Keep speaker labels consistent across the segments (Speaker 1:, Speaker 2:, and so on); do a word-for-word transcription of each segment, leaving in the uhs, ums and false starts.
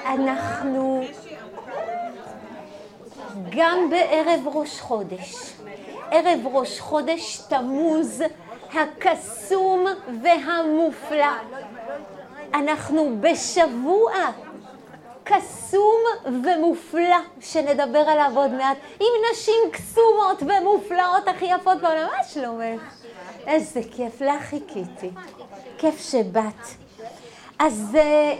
Speaker 1: אנחנו גם בערב ראש חודש, ערב ראש חודש תמוז הקסום והמופלא. אנחנו בשבוע קסום ומופלא שנדבר עליו עוד מעט, עם נשים קסומות ומופלאות הכי יפות בעולם. מה שלומך? איזה כיף, לה חיכיתי, כיף שבאת. אז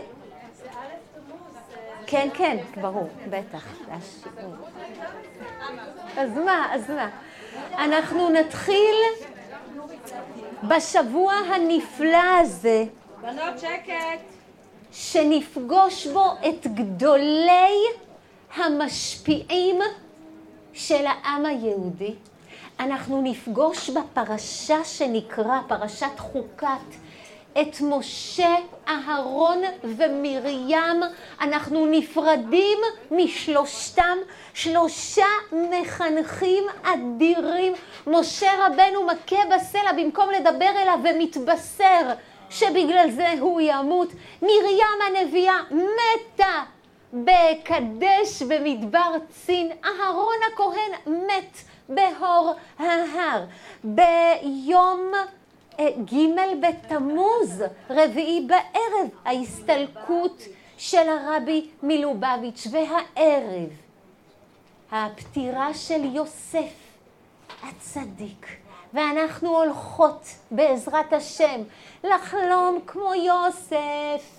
Speaker 1: כן, כן, ברור, בטח, זה השיעור. אז מה, אז מה? אנחנו נתחיל בשבוע הנפלא הזה,
Speaker 2: בנות שקט,
Speaker 1: שנפגוש בו את גדולי המשפיעים של העם היהודי. אנחנו נפגוש בפרשה שנקרא פרשת חוקת את משה, אהרון ומרים. אנחנו נפרדים משלושתם, שלושה מחנכים אדירים. משה רבנו מכה בסלע במקום לדבר אליו ומתבשר שבגלל זה הוא ימות. מרים הנביאה מתה בקדש במדבר צין. אהרון הכהן מת בהור ההר. ביום ג' בתמוז, רביעי בערב, ההסתלקות של הרבי מלובביץ', והערב הפטירה של יוסף הצדיק. ואנחנו הולכות בעזרת השם לחלום כמו יוסף.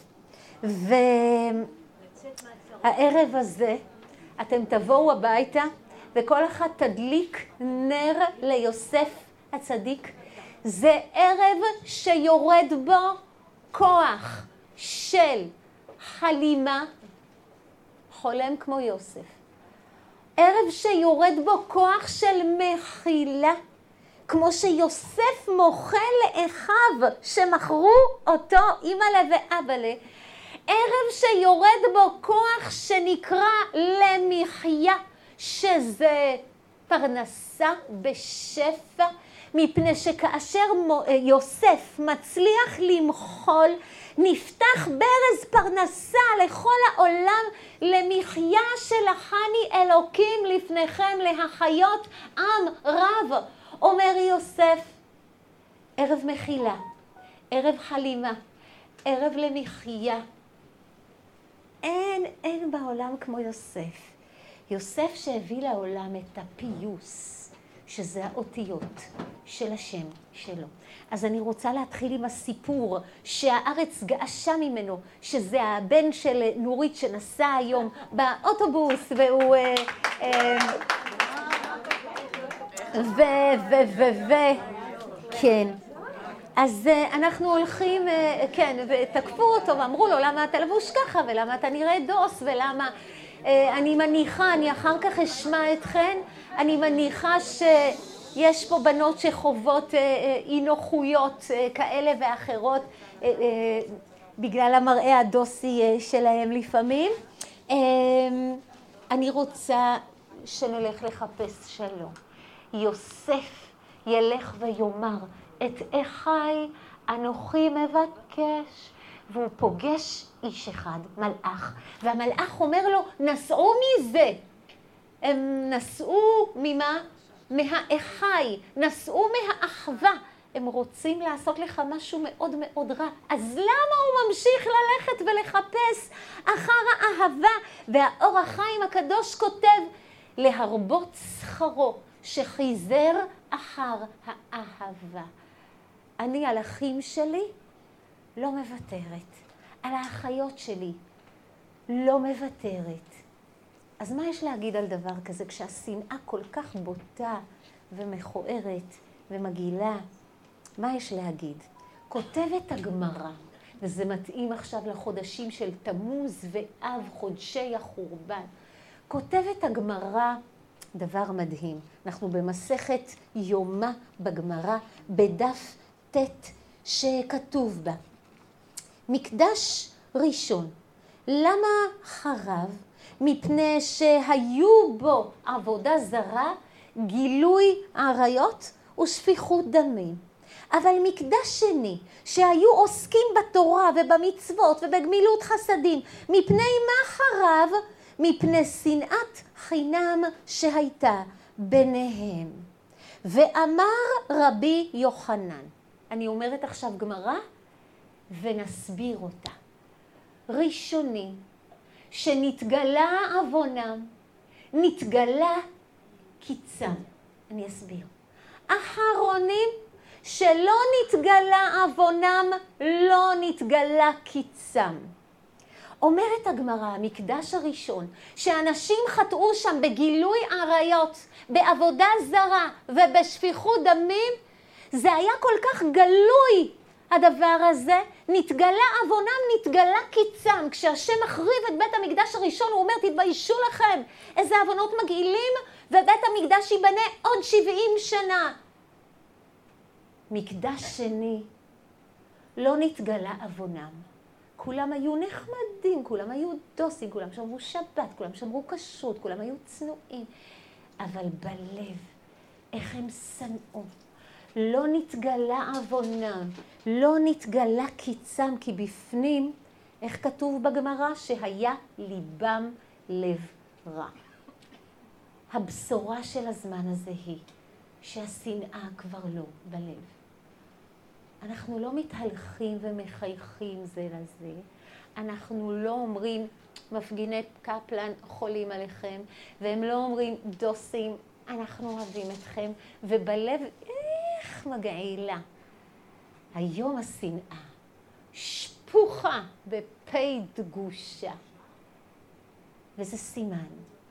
Speaker 1: והערב הזה אתם תבואו הביתה וכל אחד תדליק נר ליוסף הצדיק. זה ערב שיורד בו כוח של חלימה, חולם כמו יוסף. ערב שיורד בו כוח של מחילה, כמו שיוסף מוחל לאחיו שמכרו אותו אימא'לה ואבא'לה. ערב שיורד בו כוח שנקרא למחיה, שזה פרנסה בשפע, מפני שכאשר יוסף מצליח למחול, נפתח ברז פרנסה לכל העולם, למחיה שלחני אלוקים לפניכם להחיות עם רב. אומר יוסף, ערב מחילה, ערב חלימה, ערב למחיה. אין, אין בעולם כמו יוסף. יוסף שהביא לעולם את הפיוס, שזה האותיות של השם שלו. אז אני רוצה להתחיל עם הסיפור שהארץ געשה ממנו, שזה הבן של נורית שנסע היום באוטובוס, והוא ו ו ו ו כן. אז אנחנו הולכים, כן, ותקפו אותו ואמרו לו למה אתה לבוש ככה ולמה אתה נראה דוס ולמה אני מניחה, אני אחר כך אשמע אתכן, אני מניחה שיש פה בנות שחוות אי נוחויות כאלה ואחרות בגלל המראה הדוסי שלהם לפעמים. אני רוצה שנלך לחפש שלום. יוסף ילך ויאמר את אחי אנוכי מבקש, והוא פוגש איש אחד, מלאך, והמלאך אומר לו, נסעו מזה. הם נסעו ממה? מהאחי, נסעו מהאחווה. הם רוצים לעשות לך משהו מאוד מאוד רע. אז למה הוא ממשיך ללכת ולחפש אחר האהבה? והאור החיים הקדוש כותב, להרבות שכרו שחיזר אחר האהבה. אני על אחים שלי לא מוותרת. על האחיות שלי לא מוותרת. אז מה יש להגיד על דבר כזה כשהשנאה כל כך בוטה ומכוערת ומגעילה? מה יש להגיד? כותבת הגמרא, וזה מתאים עכשיו לחודשים של תמוז ואב, חודשי החורבן. כותבת הגמרא דבר מדהים. אנחנו במסכת יומא בגמרא, בדף ט' שכתוב בה. מקדש ראשון, למה חרב? מפני שהיו בו עבודה זרה, גילוי עריות ושפיכות דמים. אבל מקדש שני, שהיו עוסקים בתורה ובמצוות ובגמילות חסדים, מפני מה חרב? מפני שנאת חינם שהייתה ביניהם. ואמר רבי יוחנן, אני אומרת עכשיו גמרא ונסביר אותה. ראשונים שנתגלה עוונם, נתגלה קיצם. אני אסביר. אחרונים שלא נתגלה עוונם, לא נתגלה קיצם. אומרת הגמרא, המקדש הראשון, שאנשים חטאו שם בגילוי עריות, בעבודה זרה ובשפיכות דמים, זה היה כל כך גלוי הדבר הזה, נתגלה עוונם, נתגלה קיצם. כשהשם מחריב את בית המקדש הראשון, הוא אומר, תתביישו לכם, איזה עוונות מגעילים, ובית המקדש ייבנה עוד שבעים שנה. מקדש שני, לא נתגלה עוונם. כולם היו נחמדים, כולם היו דוסים, כולם שמרו שבת, כולם שמרו כשרות, כולם היו צנועים. אבל בלב, איך הם שנאו. לא נתגלה עוונם, לא נתגלה קיצם, כי בפנים, איך כתוב בגמרא? שהיה ליבם לב רע. הבשורה של הזמן הזה היא שהשנאה כבר לא בלב. אנחנו לא מתהלכים ומחייכים זה לזה. אנחנו לא אומרים, מפגיני קפלן חולים עליכם, והם לא אומרים, דוסים, אנחנו אוהבים אתכם, ובלב, איך מגעילה. היום השנאה שפוכה בפי דגושה. וזה סימן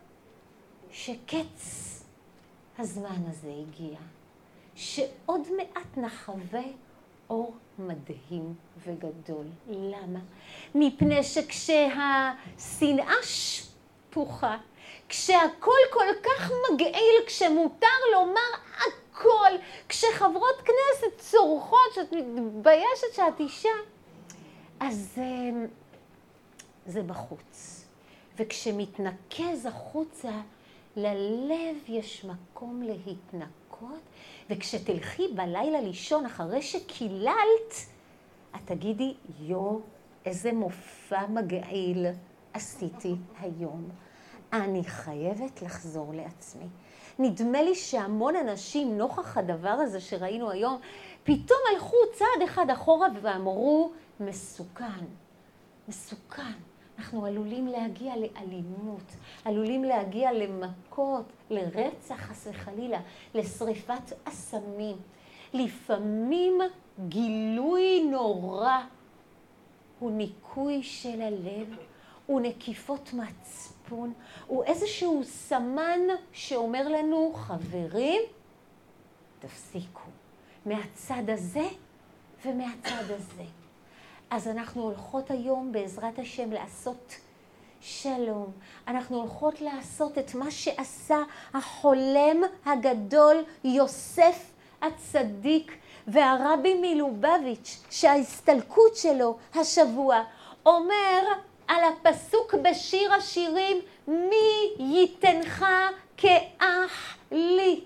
Speaker 1: שקץ הזמן הזה הגיע, שעוד מעט נחווה אור מדהים וגדול. למה? מפני שכשהשנאה שפוכה, כשהכל כל כך מגעיל, כשמותר לומר הכל, כשחברות כנסת צורכות, שאת מתביישת שאת אישה, אז זה, זה בחוץ. וכשמתנקז החוצה, ללב יש מקום להתנקות, וכשתלכי בלילה לישון אחרי שקיללת, את תגידי, יו, איזה מופע מגעיל עשיתי היום. אני חייבת לחזור לעצמי. נדמה לי שהמון אנשים, נוכח הדבר הזה שראינו היום, פתאום הלכו צעד אחד אחורה ואמרו, מסוכן, מסוכן. אנחנו עלולים להגיע לאלימות, עלולים להגיע למכות, לרצח, חס וחלילה, לשריפת אסמים. לפעמים גילוי נורא הוא ניקוי של הלב, הוא נקיפות מצפון, הוא איזשהו סמן שאומר לנו, חברים, תפסיקו, מהצד הזה ומהצד הזה. אז אנחנו הולכות היום בעזרת השם לעשות שלום. אנחנו הולכות לעשות את מה שעשה החולם הגדול יוסף הצדיק והרבי מלובביץ', שההסתלקות שלו השבוע אומר על הפסוק בשיר השירים, מי ייתנך כאח לי.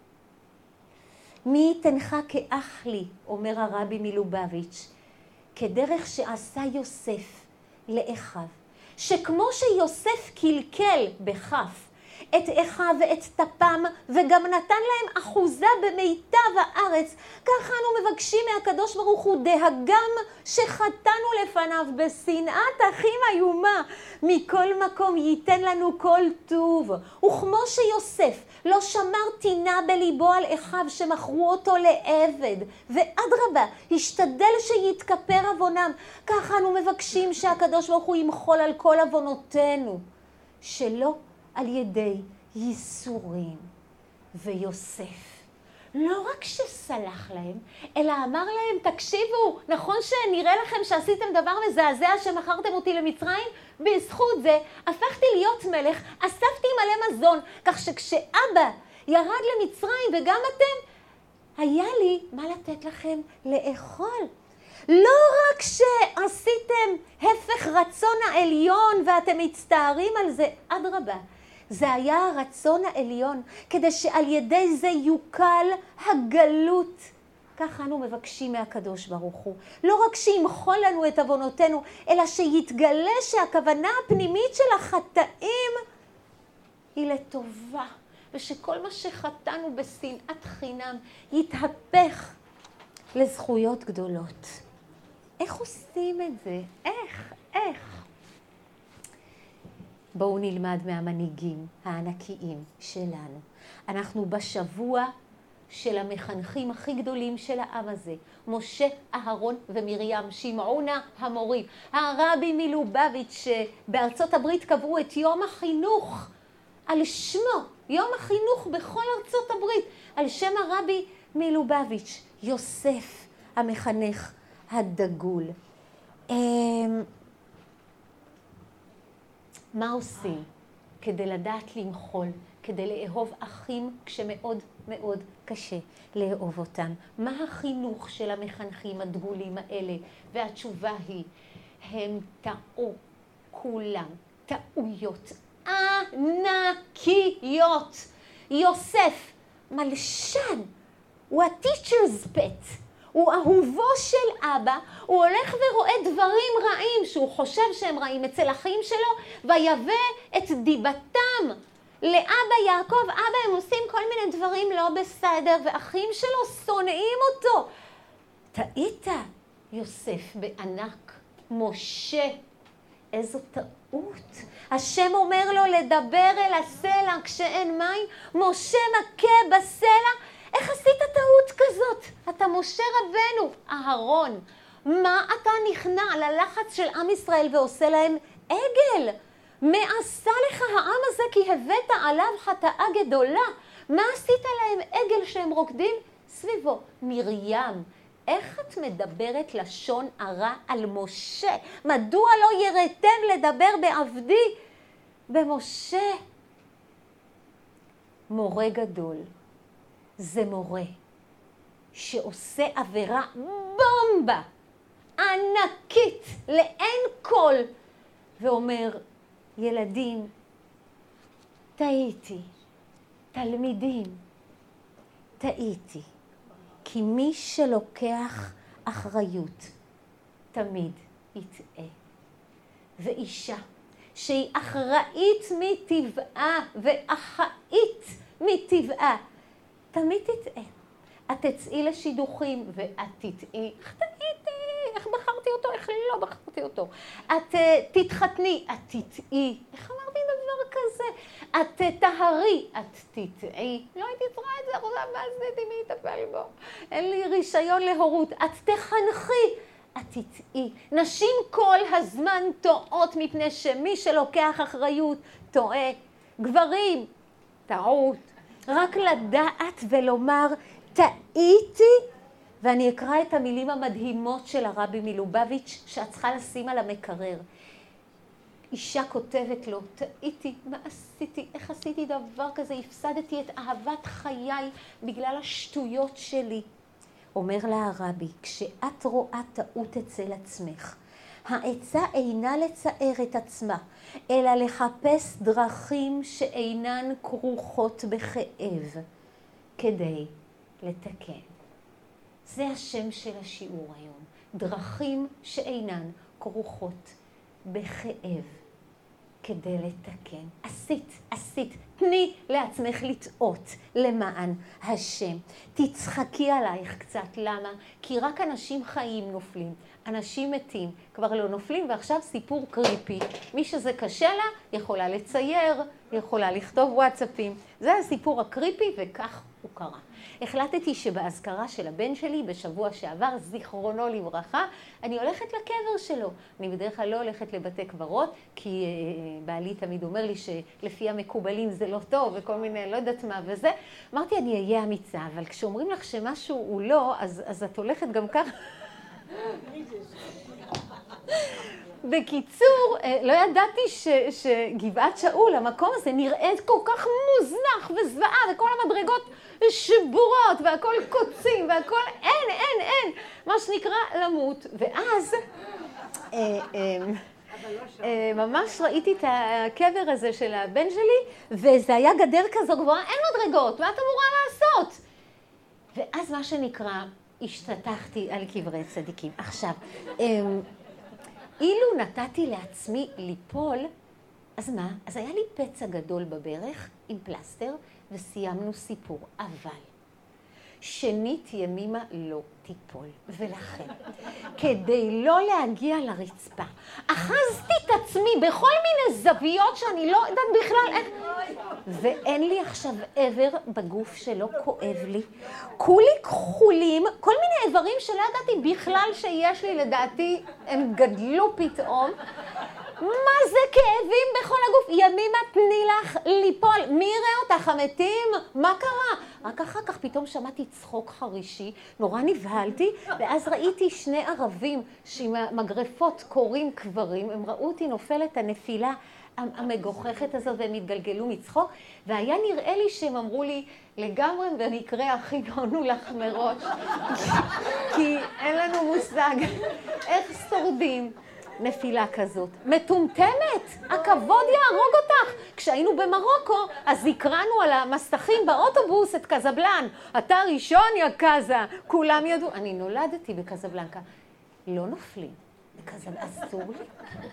Speaker 1: מי ייתנך כאח לי, אומר הרבי מלובביץ', כדרך שעשה יוסף לאחיו, שכמו שיוסף קלקל בכף את אחיו ואת טפם, וגם נתן להם אחוזה במיטב הארץ, ככה אנו מבקשים מהקדוש ברוך הוא, דהגם שחטאנו לפניו בשנאת אחים איומה, מכל מקום ייתן לנו כל טוב. וכמו שיוסף לא שמר טינה בליבו על אחיו שמכרו אותו לעבד, ואדרבה, השתדל שיתכפר עוונם, ככה אנו מבקשים שהקדוש ברוך הוא ימחול על כל עוונותינו, שלא על ידי ייסורים. ויוסף לא רק שסלח להם, אלא אמר להם, תקשיבו, נכון שנראה לכם שעשיתם דבר מזעזע שמכרתם אותי למצרים? בזכות זה הפכתי להיות מלך, אספתי מלא מזון, כך שכשאבא ירד למצרים וגם אתם, היה לי מה לתת לכם לאכול. לא רק שעשיתם הפך רצון העליון ואתם מצטערים על זה, אדרבה, זה היה הרצון העליון, כדי שעל ידי זה יוקל הגלות. כך אנו מבקשים מהקדוש ברוך הוא. לא רק שימחול לנו את עוונותינו, אלא שיתגלה שהכוונה הפנימית של החטאים היא לטובה. ושכל מה שחטאנו בשנאת חינם יתהפך לזכויות גדולות. איך עושים את זה? איך? איך? בואו נלמד מהמנהיגים הענקיים שלנו. אנחנו בשבוע של המחנכים הכי גדולים של העם הזה. משה, אהרון ומרים, שמעונה המורים. הרבי מלובביץ' שבארצות הברית קבעו את יום החינוך על שמו. יום החינוך בכל ארצות הברית. על שם הרבי מלובביץ', יוסף המחנך הדגול. מה עושים כדי לדעת למחול, כדי לאהוב אחים כשמאוד מאוד קשה לאהוב אותם? מה החינוך של המחנכים הדגולים האלה? והתשובה היא, הם טעו כולם, טעויות ענקיות. יוסף, מלשן, הוא ה-teacher's pet. הוא אהובו של אבא, הוא הולך ורואה דברים רעים שהוא חושב שהם רעים אצל אחים שלו, ויבא את דיבתם לאבא יעקב. אבא, הם עושים כל מיני דברים לא בסדר, ואחים שלו שונאים אותו. טעית, יוסף בענק. משה, איזו טעות. השם אומר לו לדבר אל הסלע כשאין מים. משה מכה בסלע. איך עשית טעות כזאת? אתה משה רבנו, אהרון. מה אתה נכנע ללחץ של עם ישראל ועושה להם עגל? מה עשה לך העם הזה כי הבאת עליו חטאה גדולה? מה עשית להם עגל שהם רוקדים סביבו? מרים, איך את מדברת לשון הרע על משה? מדוע לא יראתם לדבר בעבדי במשה? מורה גדול. זה מורה שעושה עבירה בומבה ענקית לאין כל ואומר, ילדים, טעיתי, תלמידים, טעיתי, כי מי שלוקח אחריות תמיד יטעה. ואישה שהיא אחראית מטבעה ואחראית מטבעה תמיד תטעה. את תצאי לשידוכים ואת תטעי. איך טעיתי? איך בחרתי אותו? איך לא בחרתי אותו? את תתחתני, את תטעי. איך אמרתי דבר כזה? את תהרי, את תטעי. לא הייתי צריכה את זה, אחוזה, מה עשיתי מי יטפל בו? אין לי רישיון להורות. את תחנכי, את תטעי. נשים כל הזמן טועות מפני שמי שלוקח אחריות טועה. גברים, טעות. רק לדעת ולומר, טעיתי, ואני אקרא את המילים המדהימות של הרבי מלובביץ' שאת צריכה לשים על המקרר. אישה כותבת לו, טעיתי, מה עשיתי? איך עשיתי דבר כזה? הפסדתי את אהבת חיי בגלל השטויות שלי. אומר לה הרבי, כשאת רואה טעות אצל עצמך, העצה אינה לצער את עצמה, אלא לחפש דרכים שאינן כרוכות בכאב, כדי לתקן. זה השם של השיעור היום. דרכים שאינן כרוכות בכאב, כדי לתקן. עשית, עשית. תני לעצמך לטעות למען השם. תצחקי עלייך קצת. למה? כי רק אנשים חיים נופלים. אנשים מתים כבר לא נופלים, ועכשיו סיפור קריפי. מי שזה קשה לה, יכולה לצייר, יכולה לכתוב וואטסאפים. זה הסיפור הקריפי, וכך הוא קרה. החלטתי שבאזכרה של הבן שלי בשבוע שעבר, זיכרונו לברכה, אני הולכת לקבר שלו. אני בדרך כלל לא הולכת לבתי קברות, כי אה, בעלי תמיד אומר לי שלפי המקובלים זה לא טוב, וכל מיני, לא יודעת מה וזה. אמרתי, אני אהיה אמיצה, אבל כשאומרים לך שמשהו הוא לא, אז, אז את הולכת גם ככה. בקיצור, לא ידעתי ש, שגבעת שאול, המקום הזה נראית כל כך מוזנח וזוועה, וכל המדרגות שבורות, והכל קוצים, והכל אין, אין, אין, מה שנקרא למות. ואז אה, אה, ממש ראיתי את הקבר הזה של הבן שלי, וזה היה גדר כזו גבוהה, אין מדרגות, מה את אמורה לעשות? ואז מה שנקרא, השתתחתי על קברי צדיקים. עכשיו, אילו נתתי לעצמי ליפול, אז מה? אז היה לי פצע גדול בברך עם פלסטר וסיימנו סיפור. אבל שנית ימימה לא תיפול. ולכן, כדי לא להגיע לרצפה, אחזתי את עצמי בכל מיני זוויות שאני לא יודעת בכלל איך... ואין לי עכשיו עבר בגוף שלא כואב לי. כולי כחולים, כל מיני איברים שלא ידעתי בכלל שיש לי, לדעתי הם גדלו פתאום. מה זה כאבים בכל הגוף? ימימה תני לך ליפול. מי יראה אותך? המתים? מה קרה? רק אחר כך פתאום שמעתי צחוק חרישי, נורא נבהלתי, ואז ראיתי שני ערבים שעם המגרפות קוראים קברים, הם ראו אותי נופלת הנפילה המגוחכת הזאת והם התגלגלו מצחוק, והיה נראה לי שהם אמרו לי לגמרי במקרה הכי נענו לך מראש, כי אין לנו מושג איך שורדים נפילה כזאת. מטומטמת, הכבוד יהרוג אותך. כשהיינו במרוקו, אז הקראנו על המסכים באוטובוס את קזבלן. אתה ראשון יא קזה, כולם ידעו. אני נולדתי בקזבלנקה. לא נופלים בקזבלנקה, אסור לי.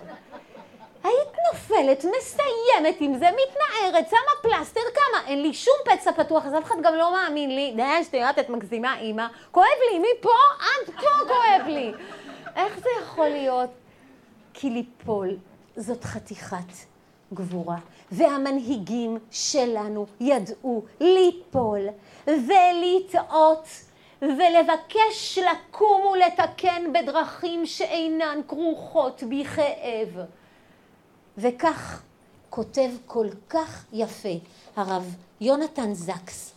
Speaker 1: היית נופלת, מסיימת עם זה, מתנערת, שמה פלסטר, כמה? אין לי שום פצע פתוח, אז אף אחד גם לא מאמין לי. די, שטויות, את מגזימה, אמא. כואב לי, מפה עד פה כואב לי. איך זה יכול להיות? כי ליפול זאת חתיכת גבורה, והמנהיגים שלנו ידעו ליפול ולטעות ולבקש לקום ולתקן בדרכים שאינן כרוכות בכאב. וכך כותב כל כך יפה הרב יונתן זקס.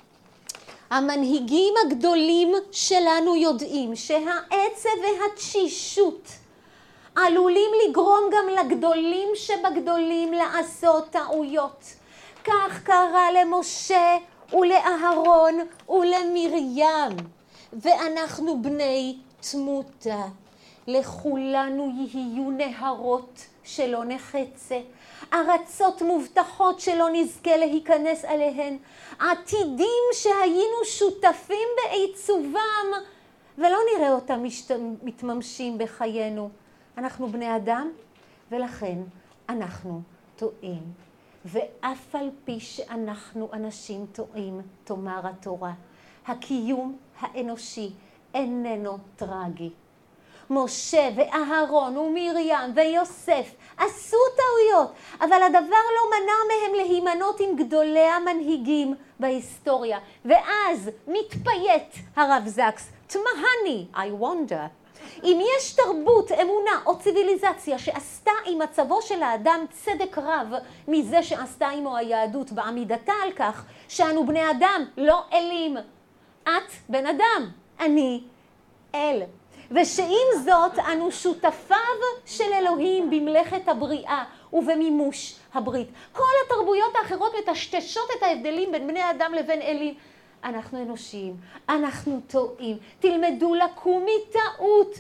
Speaker 1: המנהיגים הגדולים שלנו יודעים שהעצב והתשישות עלולים לגרום גם לגדולים שבגדולים לעשות טעויות. כך קרה למשה ולאהרון ולמרים, ואנחנו בני תמותה. לכולנו יהיו נהרות שלא נחצה, ארצות מובטחות שלא נזכה להיכנס עליהן, עתידים שהיינו שותפים בעיצובם ולא נראה אותם מתממשים בחיינו. אנחנו בני אדם, ולכן אנחנו טועים. ואף על פי שאנחנו אנשים טועים, תאמר התורה, הקיום האנושי איננו טרגי. משה ואהרון ומרים ויוסף עשו טעויות, אבל הדבר לא מנע מהם להימנות עם גדולי המנהיגים בהיסטוריה. ואז מתפייט הרב זקס, תמהני, I wonder, אם יש תרבות, אמונה או ציוויליזציה שעשתה עם מצבו של האדם צדק רב מזה שעשתה עמו היהדות בעמידתה על כך שאנו בני אדם לא אלים. את בן אדם, אני אל. ושעם זאת אנו שותפיו של אלוהים במלאכת הבריאה ובמימוש הברית. כל התרבויות האחרות מטשטשות את ההבדלים בין בני אדם לבין אלים. אנחנו אנושיים, אנחנו טועים. תלמדו לקום מטעות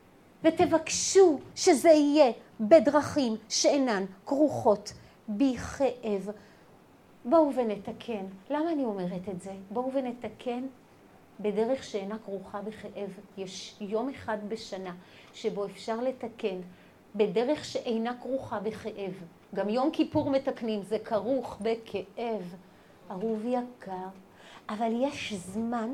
Speaker 1: ותבקשו שזה יהיה בדרכים שאינן כרוכות בכאב. בואו ונתקן. למה אני אומרת את זה? בואו ונתקן בדרך שאינה כרוכה בכאב. יש יום אחד בשנה שבו אפשר לתקן בדרך שאינה כרוכה בכאב. גם יום כיפור מתקנים, זה כרוך בכאב. אהוב יקר. אבל יש זמן,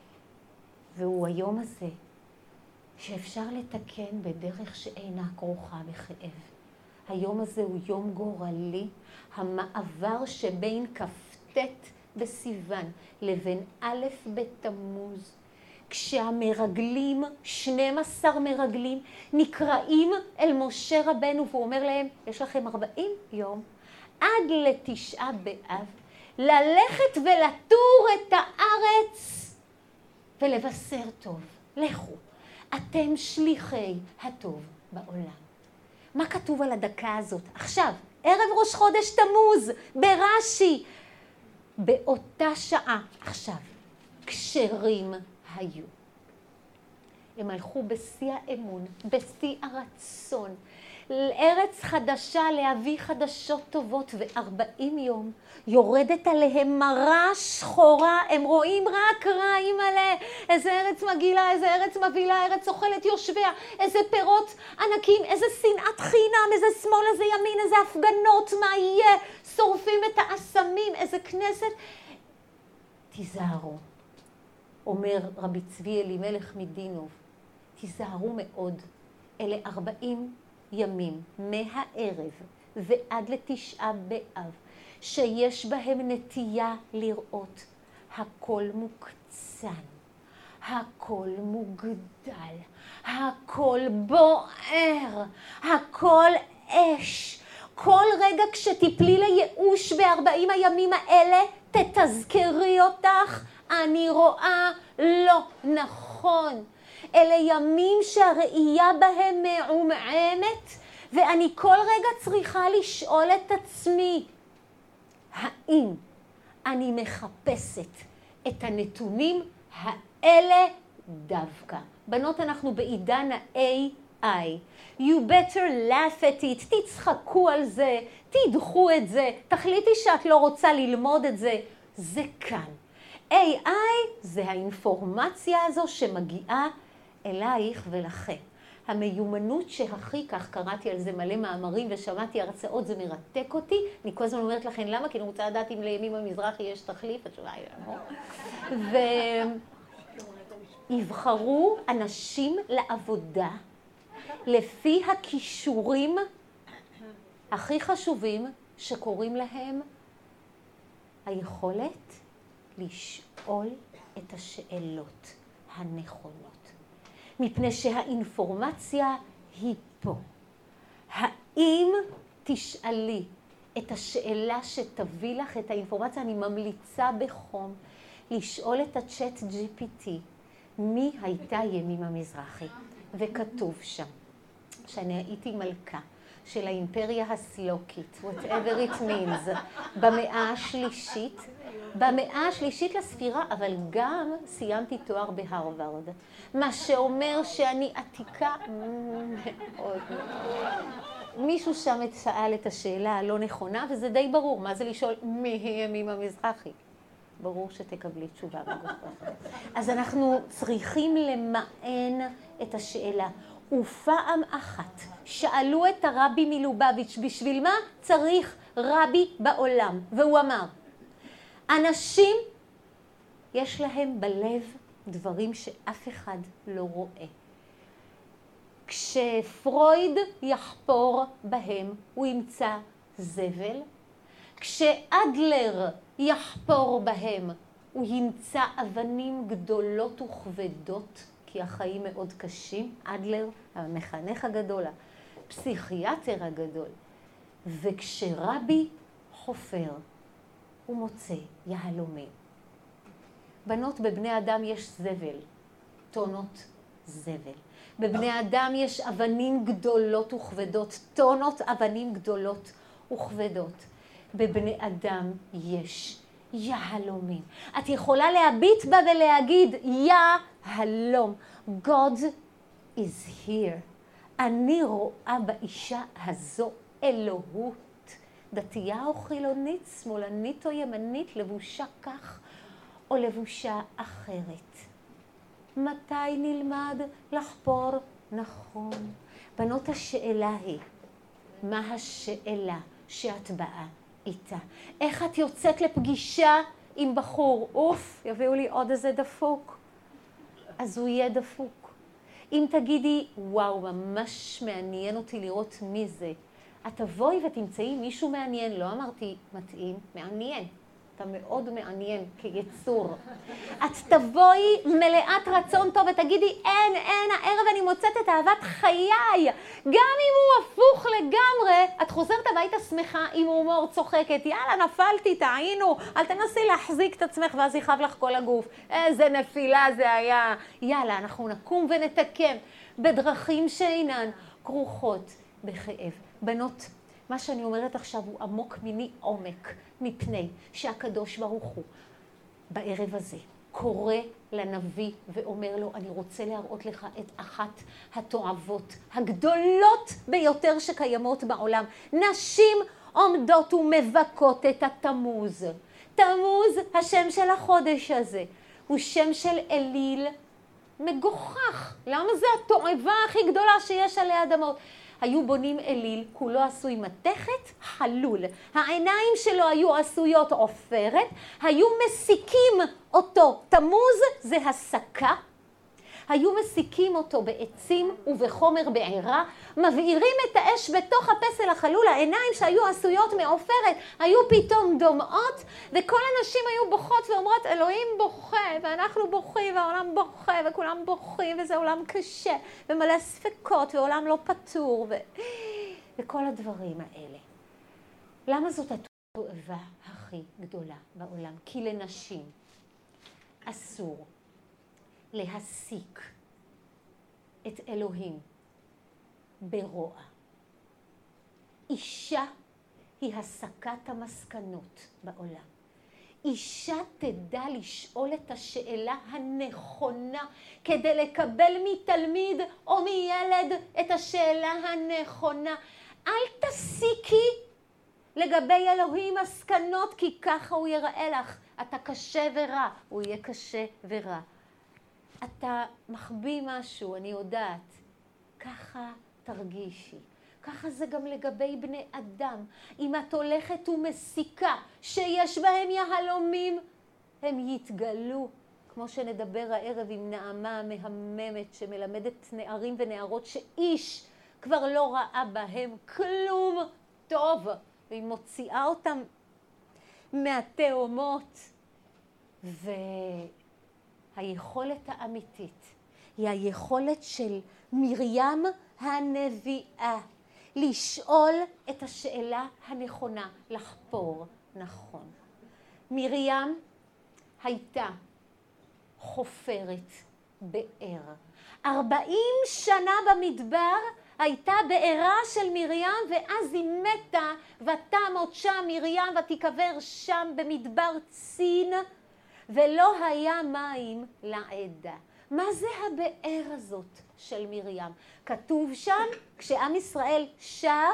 Speaker 1: והוא היום הזה, שאפשר לתקן בדרך שאינה כרוכה בכאב. היום הזה הוא יום גורלי, המעבר שבין כ"ט בסיוון לבין א' בתמוז, כשהמרגלים, שנים עשר מרגלים, נקראים אל משה רבנו, והוא אומר להם, יש לכם ארבעים יום, עד לתשעה באב, ללכת ולטור את הארץ ולבשר טוב. לכו, אתם שליחי הטוב בעולם. מה כתוב על הדקה הזאת? עכשיו, ערב ראש חודש תמוז, ברש"י, באותה שעה, עכשיו, כשרים היו. הם הלכו בשיא האמון, בשיא הרצון, לארץ חדשה, להביא חדשות טובות, וארבעים יום יורדת עליהם מרה שחורה, הם רואים רק רע, אימא'לה, איזה ארץ מגעילה, איזה ארץ מבהילה, ארץ אוכלת יושביה, איזה פירות ענקים, איזה שנאת חינם, איזה שמאל, איזה ימין, איזה הפגנות, מה יהיה, שורפים את האסמים, איזה כנסת. תיזהרו, אומר רבי צבי אלימלך מדינוב, תיזהרו מאוד, אלה ארבעים ימים מהערב ועד לתשעה באב, שיש בהם נטייה לראות הכל מוקצן, הכל מוגדל, הכל בוער, הכל אש. כל רגע כשתפלי לייאוש בארבעים הימים האלה, תתזכרי אותך, אני רואה לא נכון. אלה ימים שהראייה בהם מעומעמת, ואני כל רגע צריכה לשאול את עצמי, האם אני מחפשת את הנתונים האלה דווקא? בנות, אנחנו בעידן ה-איי איי. You better laugh at it, תצחקו על זה, תדחו את זה, תחליטי שאת לא רוצה ללמוד את זה. זה כאן. איי איי זה האינפורמציה הזו שמגיעה אלייך ולכם. המיומנות שהכי, כך קראתי על זה מלא מאמרים ושמעתי הרצאות, זה מרתק אותי. אני כל הזמן אומרת לכם למה, כי אני רוצה לדעת אם לימים המזרחי יש תחליף, התשובה היא לא. ויבחרו אנשים לעבודה לפי הכישורים הכי חשובים שקוראים להם היכולת לשאול את השאלות הנכונות. מפני שהאינפורמציה היא פה. האם תשאלי את השאלה שתביא לך את האינפורמציה? אני ממליצה בחום לשאול את הצ'אט ג'י פי טי מי הייתה ימימה מזרחי. וכתוב שם שאני הייתי מלכה של האימפריה הסלוקית, whatever it means, במאה השלישית, במאה השלישית לספירה, אבל גם סיימתי תואר בהרווארד, מה שאומר שאני עתיקה מאוד. מישהו שם שאל את השאלה הלא נכונה, וזה די ברור, מה זה לשאול מי היא ימימה מזרחי? ברור שתקבלי תשובה בגוף. אז אנחנו צריכים למען את השאלה. ופעם אחת שאלו את הרבי מלובביץ' בשביל מה צריך רבי בעולם, והוא אמר, אנשים יש להם בלב דברים שאף אחד לא רואה. כשפרויד יחפור בהם הוא ימצא זבל, כשאדלר יחפור בהם הוא ימצא אבנים גדולות וכבדות, כי החיים מאוד קשים. אדלר, המחנך הגדול, הפסיכיאטר הגדול. וכשרבי חופר, הוא מוצא יהלומים. בנות, בבני אדם יש זבל, טונות זבל. בבני אדם יש אבנים גדולות וכבדות, טונות אבנים גדולות וכבדות. בבני אדם יש יהלומים. את יכולה להביט בה ולהגיד, יהלום. God is here. אני רואה באישה הזו אלוהות. דתייה או חילונית, שמאלנית או ימנית, לבושה כך או לבושה אחרת. מתי נלמד לחפור נכון? בנות, השאלה היא, מה השאלה שאת באה איתה? איך את יוצאת לפגישה עם בחור? אוף, יביאו לי עוד איזה דפוק. אז הוא יהיה דפוק. אם תגידי, וואו, ממש מעניין אותי לראות מי זה, את תבואי ותמצאי מישהו מעניין. לא אמרתי מתאים, מעניין. אתה מאוד מעניין כיצור. את תבואי מלאת רצון טוב ותגידי, אין, אין, הערב אני מוצאת את אהבת חיי. גם אם הוא הפוך לגמרי, את חוזרת הביתה שמחה עם הומור, צוחקת. יאללה, נפלתי, טעינו. אל תנסי להחזיק את עצמך ואז יכאב לך כל הגוף. איזה נפילה זה היה. יאללה, אנחנו נקום ונתקן בדרכים שאינן כרוכות בכאב. בנות, מה שאני אומרת עכשיו הוא עמוק מיני עומק, מפני שהקדוש ברוך הוא בערב הזה קורא לנביא ואומר לו, אני רוצה להראות לך את אחת התועבות הגדולות ביותר שקיימות בעולם. נשים עומדות ומבכות את התמוז. תמוז, השם של החודש הזה, הוא שם של אליל מגוחך. למה זה התועבה הכי גדולה שיש עלי אדמות? היו בונים אליל, כולו עשוי מתכת, חלול. העיניים שלו היו עשויות עופרת, היו מסיקים אותו. תמוז זה הסקה. היו מסיקים אותו בעצים ובחומר בעירה, מבעירים את האש בתוך הפסל החלול, העיניים שהיו עשויות מעופרת היו פתאום דומעות, וכל הנשים היו בוכות ואומרות, אלוהים בוכה, ואנחנו בוכים, והעולם בוכה, וכולם בוכים, וזה עולם קשה, ומלא ספקות, ועולם לא פתור, ו... וכל הדברים האלה. למה זאת התועבה הכי גדולה בעולם? כי לנשים אסור להסיק את אלוהים ברוע. אישה היא הסקת המסקנות בעולם. אישה תדע לשאול את השאלה הנכונה כדי לקבל מתלמיד או מילד את השאלה הנכונה. אל תסיקי לגבי אלוהים מסקנות, כי ככה הוא יראה לך. אתה קשה ורע, הוא יהיה קשה ורע. אתה מחביא משהו, אני יודעת, ככה תרגישי. ככה זה גם לגבי בני אדם. אם את הולכת ומסיקה שיש בהם יהלומים, הם יתגלו. כמו שנדבר הערב עם נעמה המהממת שמלמדת נערים ונערות שאיש כבר לא ראה בהם כלום טוב. והיא מוציאה אותם מהתאומות. ו... היכולת האמיתית היא היכולת של מרים הנביאה, לשאול את השאלה הנכונה, לחפור נכון. מרים הייתה חופרת באר. ארבעים שנה במדבר הייתה בארה של מרים, ואז היא מתה ותמות שם מרים ותיקבר שם במדבר צין, ולא היה מים לעדה. מה זה הבאר הזאת של מרים? כתוב שם, כשעם ישראל שר,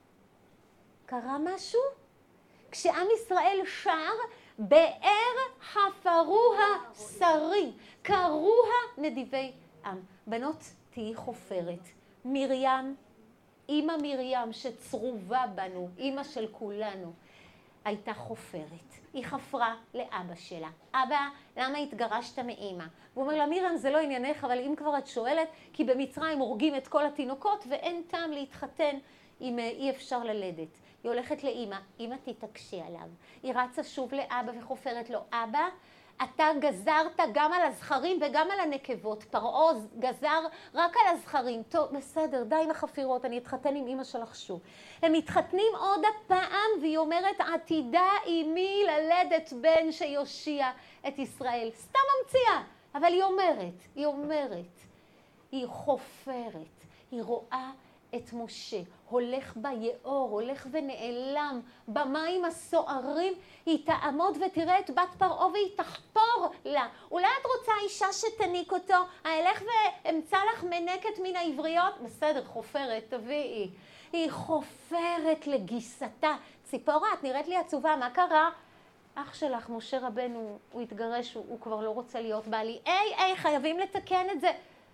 Speaker 1: קרה משהו? כשעם ישראל שר, באר חפרוה שרים, קרוה נדיבי עם. בנות, תהי חופרת. מרים, אמא מרים שצרובה בנו, אמא של כולנו, הייתה חופרת. היא חפרה לאבא שלה. אבא, למה התגרשת מאמא? והוא אומר לה, מרים, זה לא עניינך, אבל אם כבר את שואלת, כי במצרים הורגים את כל התינוקות, ואין טעם להתחתן אם אי אפשר ללדת. היא הולכת לאמא, אמא תתעקשי עליו. היא רצה שוב לאבא וחופרת לו, אבא, אתה גזרת גם על הזכרים וגם על הנקבות. פרעה גזר רק על הזכרים. טוב, בסדר, די עם החפירות, אני אתחתן עם אמא שלך שוב. הם מתחתנים עוד הפעם, והיא אומרת, עתידה אמי ללדת בן שיושיע את ישראל. סתם ממציאה, אבל היא אומרת, היא אומרת, היא חופרת, היא רואה את משה, הולך ביאור, הולך ונעלם במים הסוערים, היא תעמוד ותראה את בת פרעה והיא תחפור לה. אולי את רוצה אישה שתניק אותו, הלך ואמצא לך מנקת מן העבריות? בסדר, חופרת, תביאי. היא חופרת לגיסתה. ציפורה, את נראית לי עצובה, מה קרה? אח שלך, משה רבנו, הוא התגרש, הוא, הוא כבר לא רוצה להיות בעלי. איי, איי, חייבים לתקן את זה.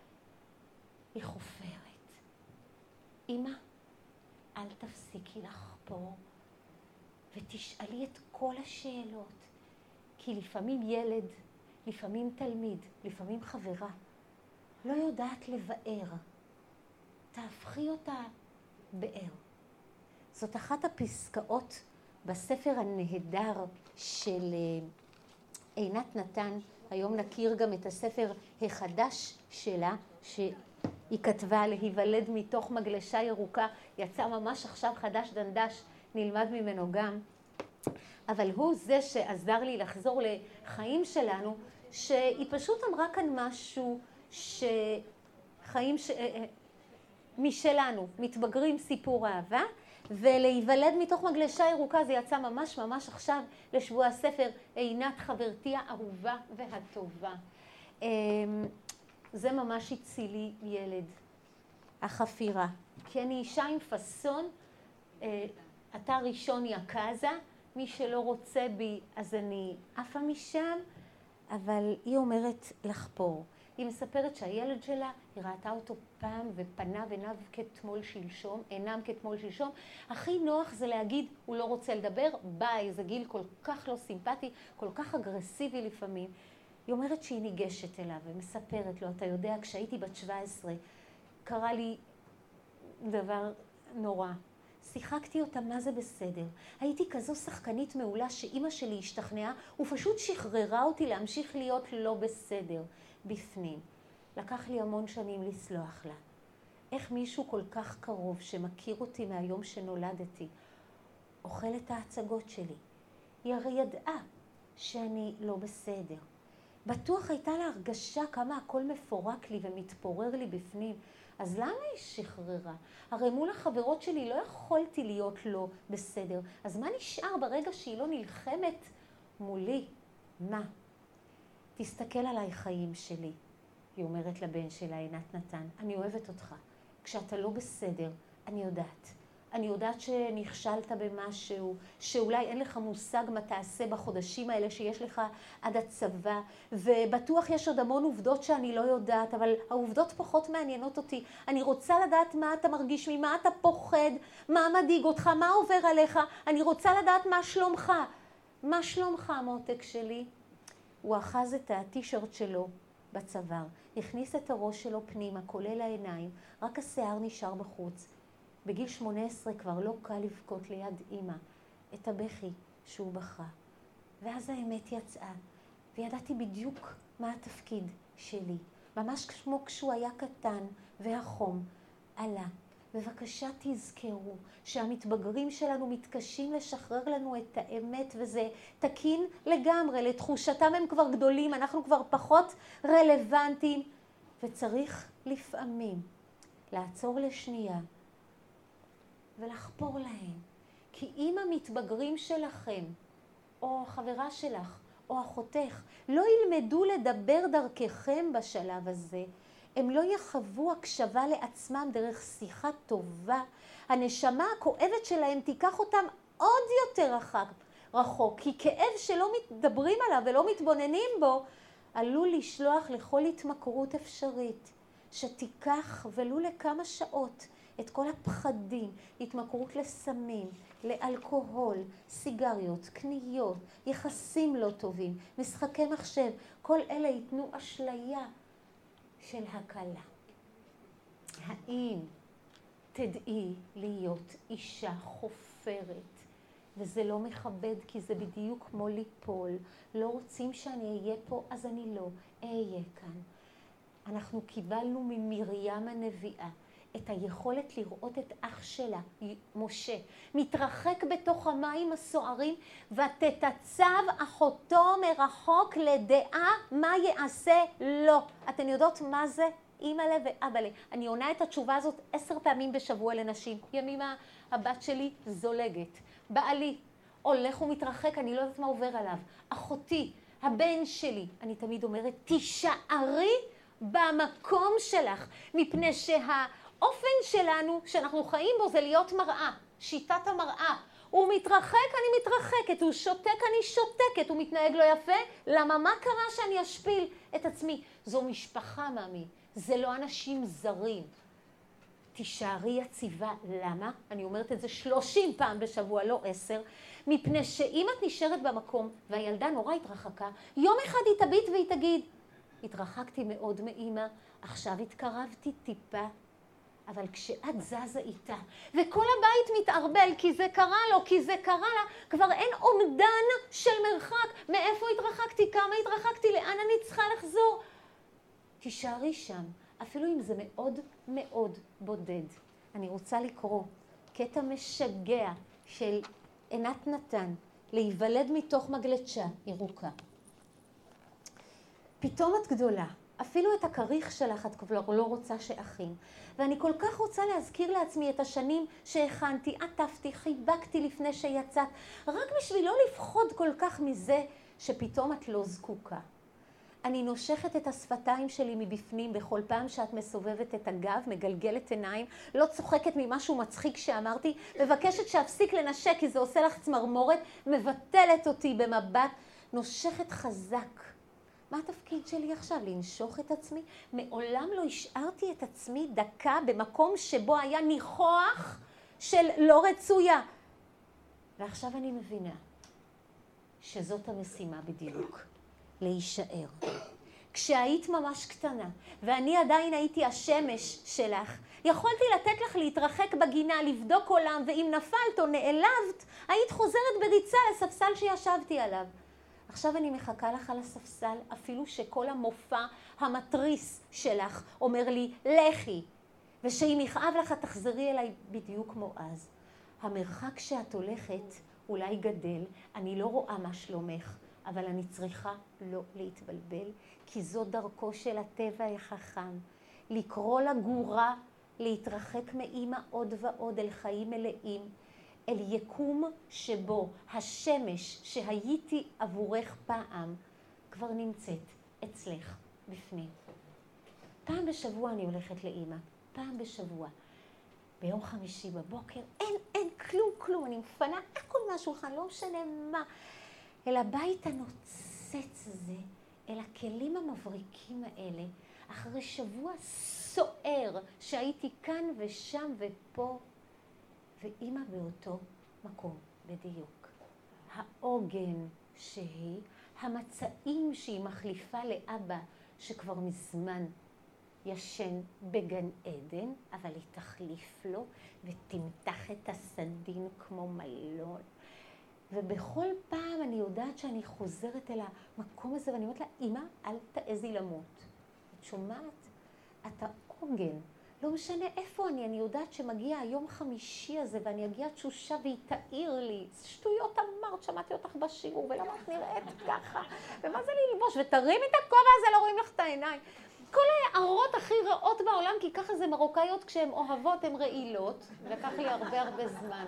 Speaker 1: היא חופרת. אמא, אל תפסיקי לחפור ותשאלי את כל השאלות, כי לפעמים ילד, לפעמים תלמיד, לפעמים חברה, לא יודעת לבאר. תהפכי אותה באר. זאת אחת הפסקאות בספר הנהדר של עינת נתן. היום נכיר גם את הספר החדש שלה, ש... היא כתבה להיוולד מתוך מגלשה ירוקה, יצא ממש עכשיו חדש דנדש, נלמד ממנו גם. אבל הוא זה שעזר לי לחזור לחיים שלנו, שהיא פשוט אמרה כאן משהו שחיים ש... משלנו, מתבגרים סיפור אהבה, ולהיוולד מתוך מגלשה ירוקה זה יצא ממש ממש עכשיו לשבוע הספר עינת חברתי האהובה והטובה. זה ממש הציל לי ילד, החפירה. כי אני אישה עם פסון, אתה ראשון יקזה, מי שלא רוצה בי אז אני עפה משם, אבל היא אומרת לחפור. היא מספרת שהילד שלה, היא ראתה אותו פעם ופנה ועיניו כתמול שלשום, עינם כתמול שלשום. הכי נוח זה להגיד, הוא לא רוצה לדבר, ביי, זה גיל כל כך לא סימפטי, כל כך אגרסיבי לפעמים. היא אומרת שהיא ניגשת אליו ומספרת לו, אתה יודע, כשהייתי בת שבע עשרה, קרה לי דבר נורא. שיחקתי אותה מה זה בסדר. הייתי כזו שחקנית מעולה שאימא שלי השתכנעה, ופשוט שחררה אותי להמשיך להיות לא בסדר בפנים. לקח לי המון שנים לסלוח לה. איך מישהו כל כך קרוב שמכיר אותי מהיום שנולדתי, אוכל את ההצגות שלי. היא הרי ידעה שאני לא בסדר. בטוח הייתה לה הרגשה כמה הכל מפורק לי ומתפורר לי בפנים. אז למה היא שחררה? הרי מול החברות שלי לא יכולתי להיות לא בסדר. אז מה נשאר ברגע שהיא לא נלחמת מולי? מה? תסתכל עליי חיים שלי, היא אומרת לבן שלה, עינת נתן. אני אוהבת אותך. כשאתה לא בסדר, אני יודעת. אני יודעת שנכשלת במשהו, שאולי אין לך מושג מה תעשה בחודשים האלה שיש לך עד הצבא, ובטוח יש עוד המון עובדות שאני לא יודעת, אבל העובדות פחות מעניינות אותי. אני רוצה לדעת מה אתה מרגיש, ממה אתה פוחד, מה מדאיג אותך, מה עובר עליך. אני רוצה לדעת מה שלומך. מה שלומך, המותק שלי? הוא אחז את הטישרט שלו בצוואר, הכניס את הראש שלו פנימה, כולל העיניים, רק השיער נשאר בחוץ. בגיל שמונה עשרה כבר לא קל לבכות ליד אמא את הבכי שהוא בכה. ואז האמת יצאה, וידעתי בדיוק מה התפקיד שלי. ממש כמו כשהוא היה קטן והחום עלה. בבקשה תזכרו שהמתבגרים שלנו מתקשים לשחרר לנו את האמת, וזה תקין לגמרי. לתחושתם הם כבר גדולים, אנחנו כבר פחות רלוונטיים, וצריך לפעמים לעצור לשנייה ולחפור להם. כי אם המתבגרים שלכם, או חברה שלך, או אחותך, לא ילמדו לדבר דרככם בשלב הזה, הם לא יחוו הקשבה לעצמם דרך שיחה טובה, הנשמה הכואבת שלהם תיקח אותם עוד יותר רחוק, רחוק, כי כאב שלא מדברים עליו ולא מתבוננים בו, עלול לשלוח לכל התמכרות אפשרית, שתיקח ולו לכמה שעות את כל הפחדים, התמכרות לסמים, לאלכוהול, סיגריות, קניות, יחסים לא טובים, משחקי מחשב, כל אלה ייתנו אשליה של הקלה. האם תדעי להיות אישה חופרת, וזה לא מכבד כי זה בדיוק כמו ליפול, לא רוצים שאני אהיה פה אז אני לא אהיה כאן. אנחנו קיבלנו ממרים הנביאה את היכולת לראות את אח שלה, משה, מתרחק בתוך המים הסוערים, ותתצב אחותו מרחוק לדעה מה יעשה לו. אתן יודעות מה זה? אמא לה ואבא לה. אני עונה את התשובה הזאת עשר פעמים בשבוע לנשים. ימימה הבת שלי זולגת. בעלי הולך ומתרחק, אני לא יודעת מה עובר עליו. אחותי, הבן שלי, אני תמיד אומרת, תישארי במקום שלך, מפני שהאופן שלנו שאנחנו חיים בו זה להיות מראה, שיטת המראה. הוא מתרחק, אני מתרחקת, הוא שותק, אני שותקת, הוא מתנהג לא יפה. למה? מה קרה שאני אשפיל את עצמי? זו משפחה, מאמי, זה לא אנשים זרים. תישארי יציבה. למה? אני אומרת את זה שלושים פעם בשבוע, לא עשר. מפני שאם את נשארת במקום והילדה נורא התרחקה, יום אחד היא תביט והיא תגיד, התרחקתי מאוד מאמא, עכשיו התקרבתי טיפה, אבל כשאת זזה איתה, וכל הבית מתערבל כי זה קרה לו, כי זה קרה לה, כבר אין אומדן של מרחק. מאיפה התרחקתי? כמה התרחקתי? לאן אני צריכה לחזור? תישארי שם, אפילו אם זה מאוד מאוד בודד. אני רוצה לקרוא קטע משגע של עינת נתן, להיוולד מתוך מגלצ'ה ירוקה. פתאום את גדולה, אפילו את הכריך שלך את כבר לא רוצה שאכין. ואני כל כך רוצה להזכיר לעצמי את השנים שהכנתי, עטפתי, חיבקתי לפני שיצאת, רק בשביל לא לפחוד כל כך מזה שפתאום את לא זקוקה. אני נושכת את השפתיים שלי מבפנים בכל פעם שאת מסובבת את הגב, מגלגלת עיניים, לא צוחקת ממשהו מצחיק שאמרתי, מבקשת שאפסיק לנשק כי זה עושה לך צמרמורת, מבטלת אותי במבט, נושכת חזק. מה התפקיד שלי עכשיו? לנשוך את עצמי? מעולם לא השארתי את עצמי דקה במקום שבו היה ניחוח של לא רצויה. ועכשיו אני מבינה שזאת המשימה בדיוק, להישאר. כשהיית ממש קטנה, ואני עדיין הייתי השמש שלך, יכולתי לתת לך להתרחק בגינה, לבדוק עולם, ואם נפלת או נעלבת, היית חוזרת בריצה לספסל שישבתי עליו. עכשיו אני מחכה לך על הספסל, אפילו שכל המופע המטריס שלך אומר לי, לכי, ושאם יכאב לך תחזרי אליי בדיוק כמו אז. המרחק שאת הולכת אולי גדל, אני לא רואה מה שלומך, אבל אני צריכה לא להתבלבל, כי זו דרכו של הטבע החכם. לקרוא לגורה, להתרחק מאמא עוד ועוד אל חיים מלאים, אל יקום שבו השמש שהייתי עבורך פעם כבר נמצאת אצלך בפנים. פעם בשבוע אני הולכת לאמא, פעם בשבוע. ביום חמישי בבוקר, אין, אין, כלום, כלום, אני מפנה הכל מהשולחן, לא משנה מה. אל הבית הנוצץ הזה, אל הכלים המבריקים האלה, אחרי שבוע סוער שהייתי כאן ושם ופה, ואמא באותו מקום בדיוק. העוגן שהיא, המצעים שהיא מחליפה לאבא שכבר מזמן ישן בגן עדן, אבל היא תחליף לו ותמתח את הסדין כמו מלון. ובכל פעם אני יודעת שאני חוזרת אל המקום הזה ואני אומרת לה, אמא, אל תעזי למות. את שומעת? אתה עוגן. לא משנה איפה אני, אני יודעת שמגיע היום חמישי הזה ואני אגיע תשושה והיא תאיר לי. שטויות אמרת, שמעתי אותך בשיעור ולמה את נראית ככה? ומה זה ללבוש? ותרים את הכובע הזה, לא רואים לך את העיניים. כל ההערות הכי רעות בעולם, כי ככה זה מרוקאיות כשהן אוהבות, הן רעילות. לקח לי הרבה הרבה זמן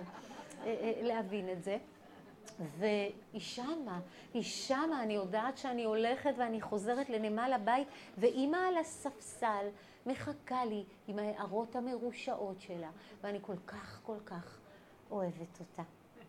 Speaker 1: להבין את זה. והיא שמה, היא שמה, אני יודעת שאני הולכת ואני חוזרת לנמל הבית, ואמא על הספסל מחכה לי עם ההערות המרושעות שלה, ואני כל כך כל כך אוהבת אותה.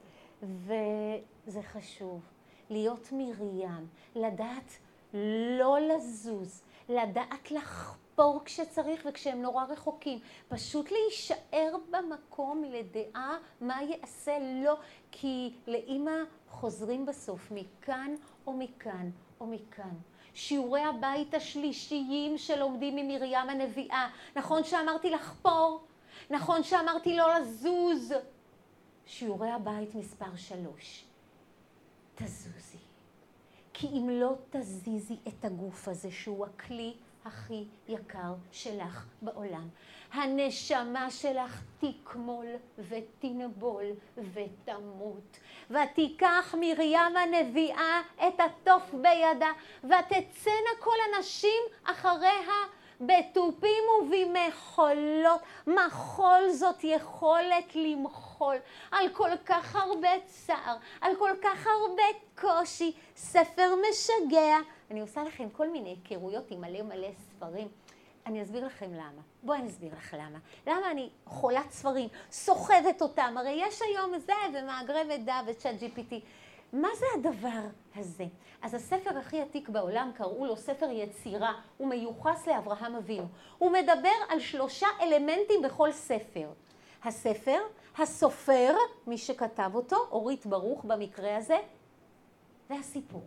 Speaker 1: וזה חשוב, להיות מרים, לדעת לא לזוז, לדעת לחפור כשצריך וכשהם נורא רחוקים, פשוט להישאר במקום לדעה מה יעשה לו, כי לאמא חוזרים בסוף מכאן או מכאן או מכאן. שיעורי הבית השלישיים שלומדים ממרים הנביאה, נכון שאמרתי לחפור, נכון שאמרתי לא לזוז. שיעורי הבית מספר שלוש, תזוזי. כי אם לא תזיזי את הגוף הזה שהוא הכלי הכי יקר שלך בעולם, הנשמה שלך תקמול ותנבול ותמות. ותיקח מרים הנביאה את התוף בידה, ותצאנה כל הנשים אחריה בתופים ובמחולות. מחול זאת יכולת למחול על כל כך הרבה צער, על כל כך הרבה קושי. ספר משגע. אני עושה לכם כל מיני היכרויות עם מלא מלא ספרים. אני אסביר לכם למה. בואי אני אסביר לך למה. למה אני חולת ספרים, סוחבת אותם. הרי יש היום זה ומאגרי מידע וצ'אט ג'י פי טי. מה זה הדבר הזה? אז הספר הכי עתיק בעולם, קראו לו ספר יצירה, הוא מיוחס לאברהם אבינו. הוא מדבר על שלושה אלמנטים בכל ספר. הספר, הסופר, מי שכתב אותו, אורית ברוך במקרה הזה, והסיפור.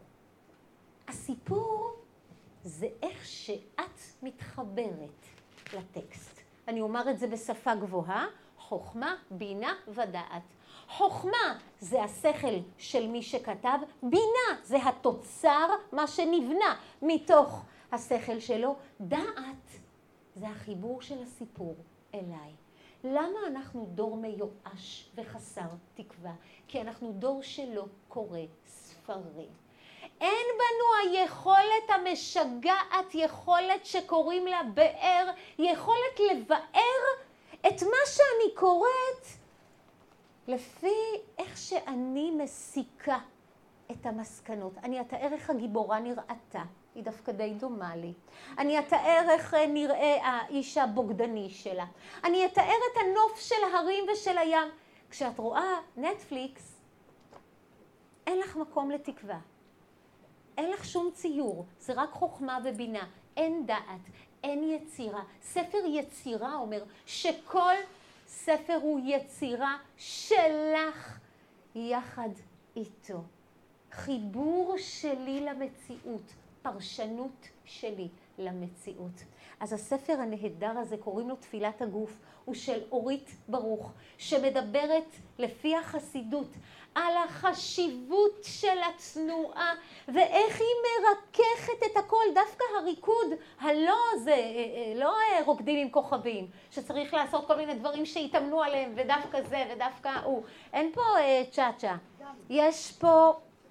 Speaker 1: הסיפור זה איך שאת מתחברת לטקסט. אני אומר את זה בשפה גבוהה, חוכמה, בינה ודעת. חוכמה זה השכל של מי שכתב, בינה זה התוצר, מה שנבנה מתוך השכל שלו, דעת זה החיבור של הסיפור אליי. למה אנחנו דור מיואש וחסר תקווה? כי אנחנו דור שלא קורא ספרים. אין בנו היכולת המשגעת, יכולת שקוראים לה באר, יכולת לבאר את מה שאני קוראת לפי איך שאני מסיקה את המסקנות. אני אתאר איך הגיבורה נראתה. היא דווקא די דומה לי. אני אתאר איך נראה האיש הבוגדני שלה. אני אתאר את הנוף של ההרים ושל הים. כשאת רואה נטפליקס, אין לך מקום לתקווה. אין לך שום ציור, זה רק חוכמה ובינה. אין דעת, אין יצירה. ספר יצירה אומר שכל ספר הוא יצירה שלך יחד איתו. חיבור שלי למציאות, פרשנות שלי למציאות. אז הספר הנהדר הזה, קוראים לו תפילת הגוף, הוא של אורית ברוך, שמדברת לפי החסידות על החשיבות של התנועה, ואיך היא מרככת את הכל. דווקא הריקוד, הלא זה, לא רוקדים עם כוכבים, שצריך לעשות כל מיני דברים שהתאמנו עליהם, ודווקא זה ודווקא הוא. אין פה צ'אצ'ה. יש פה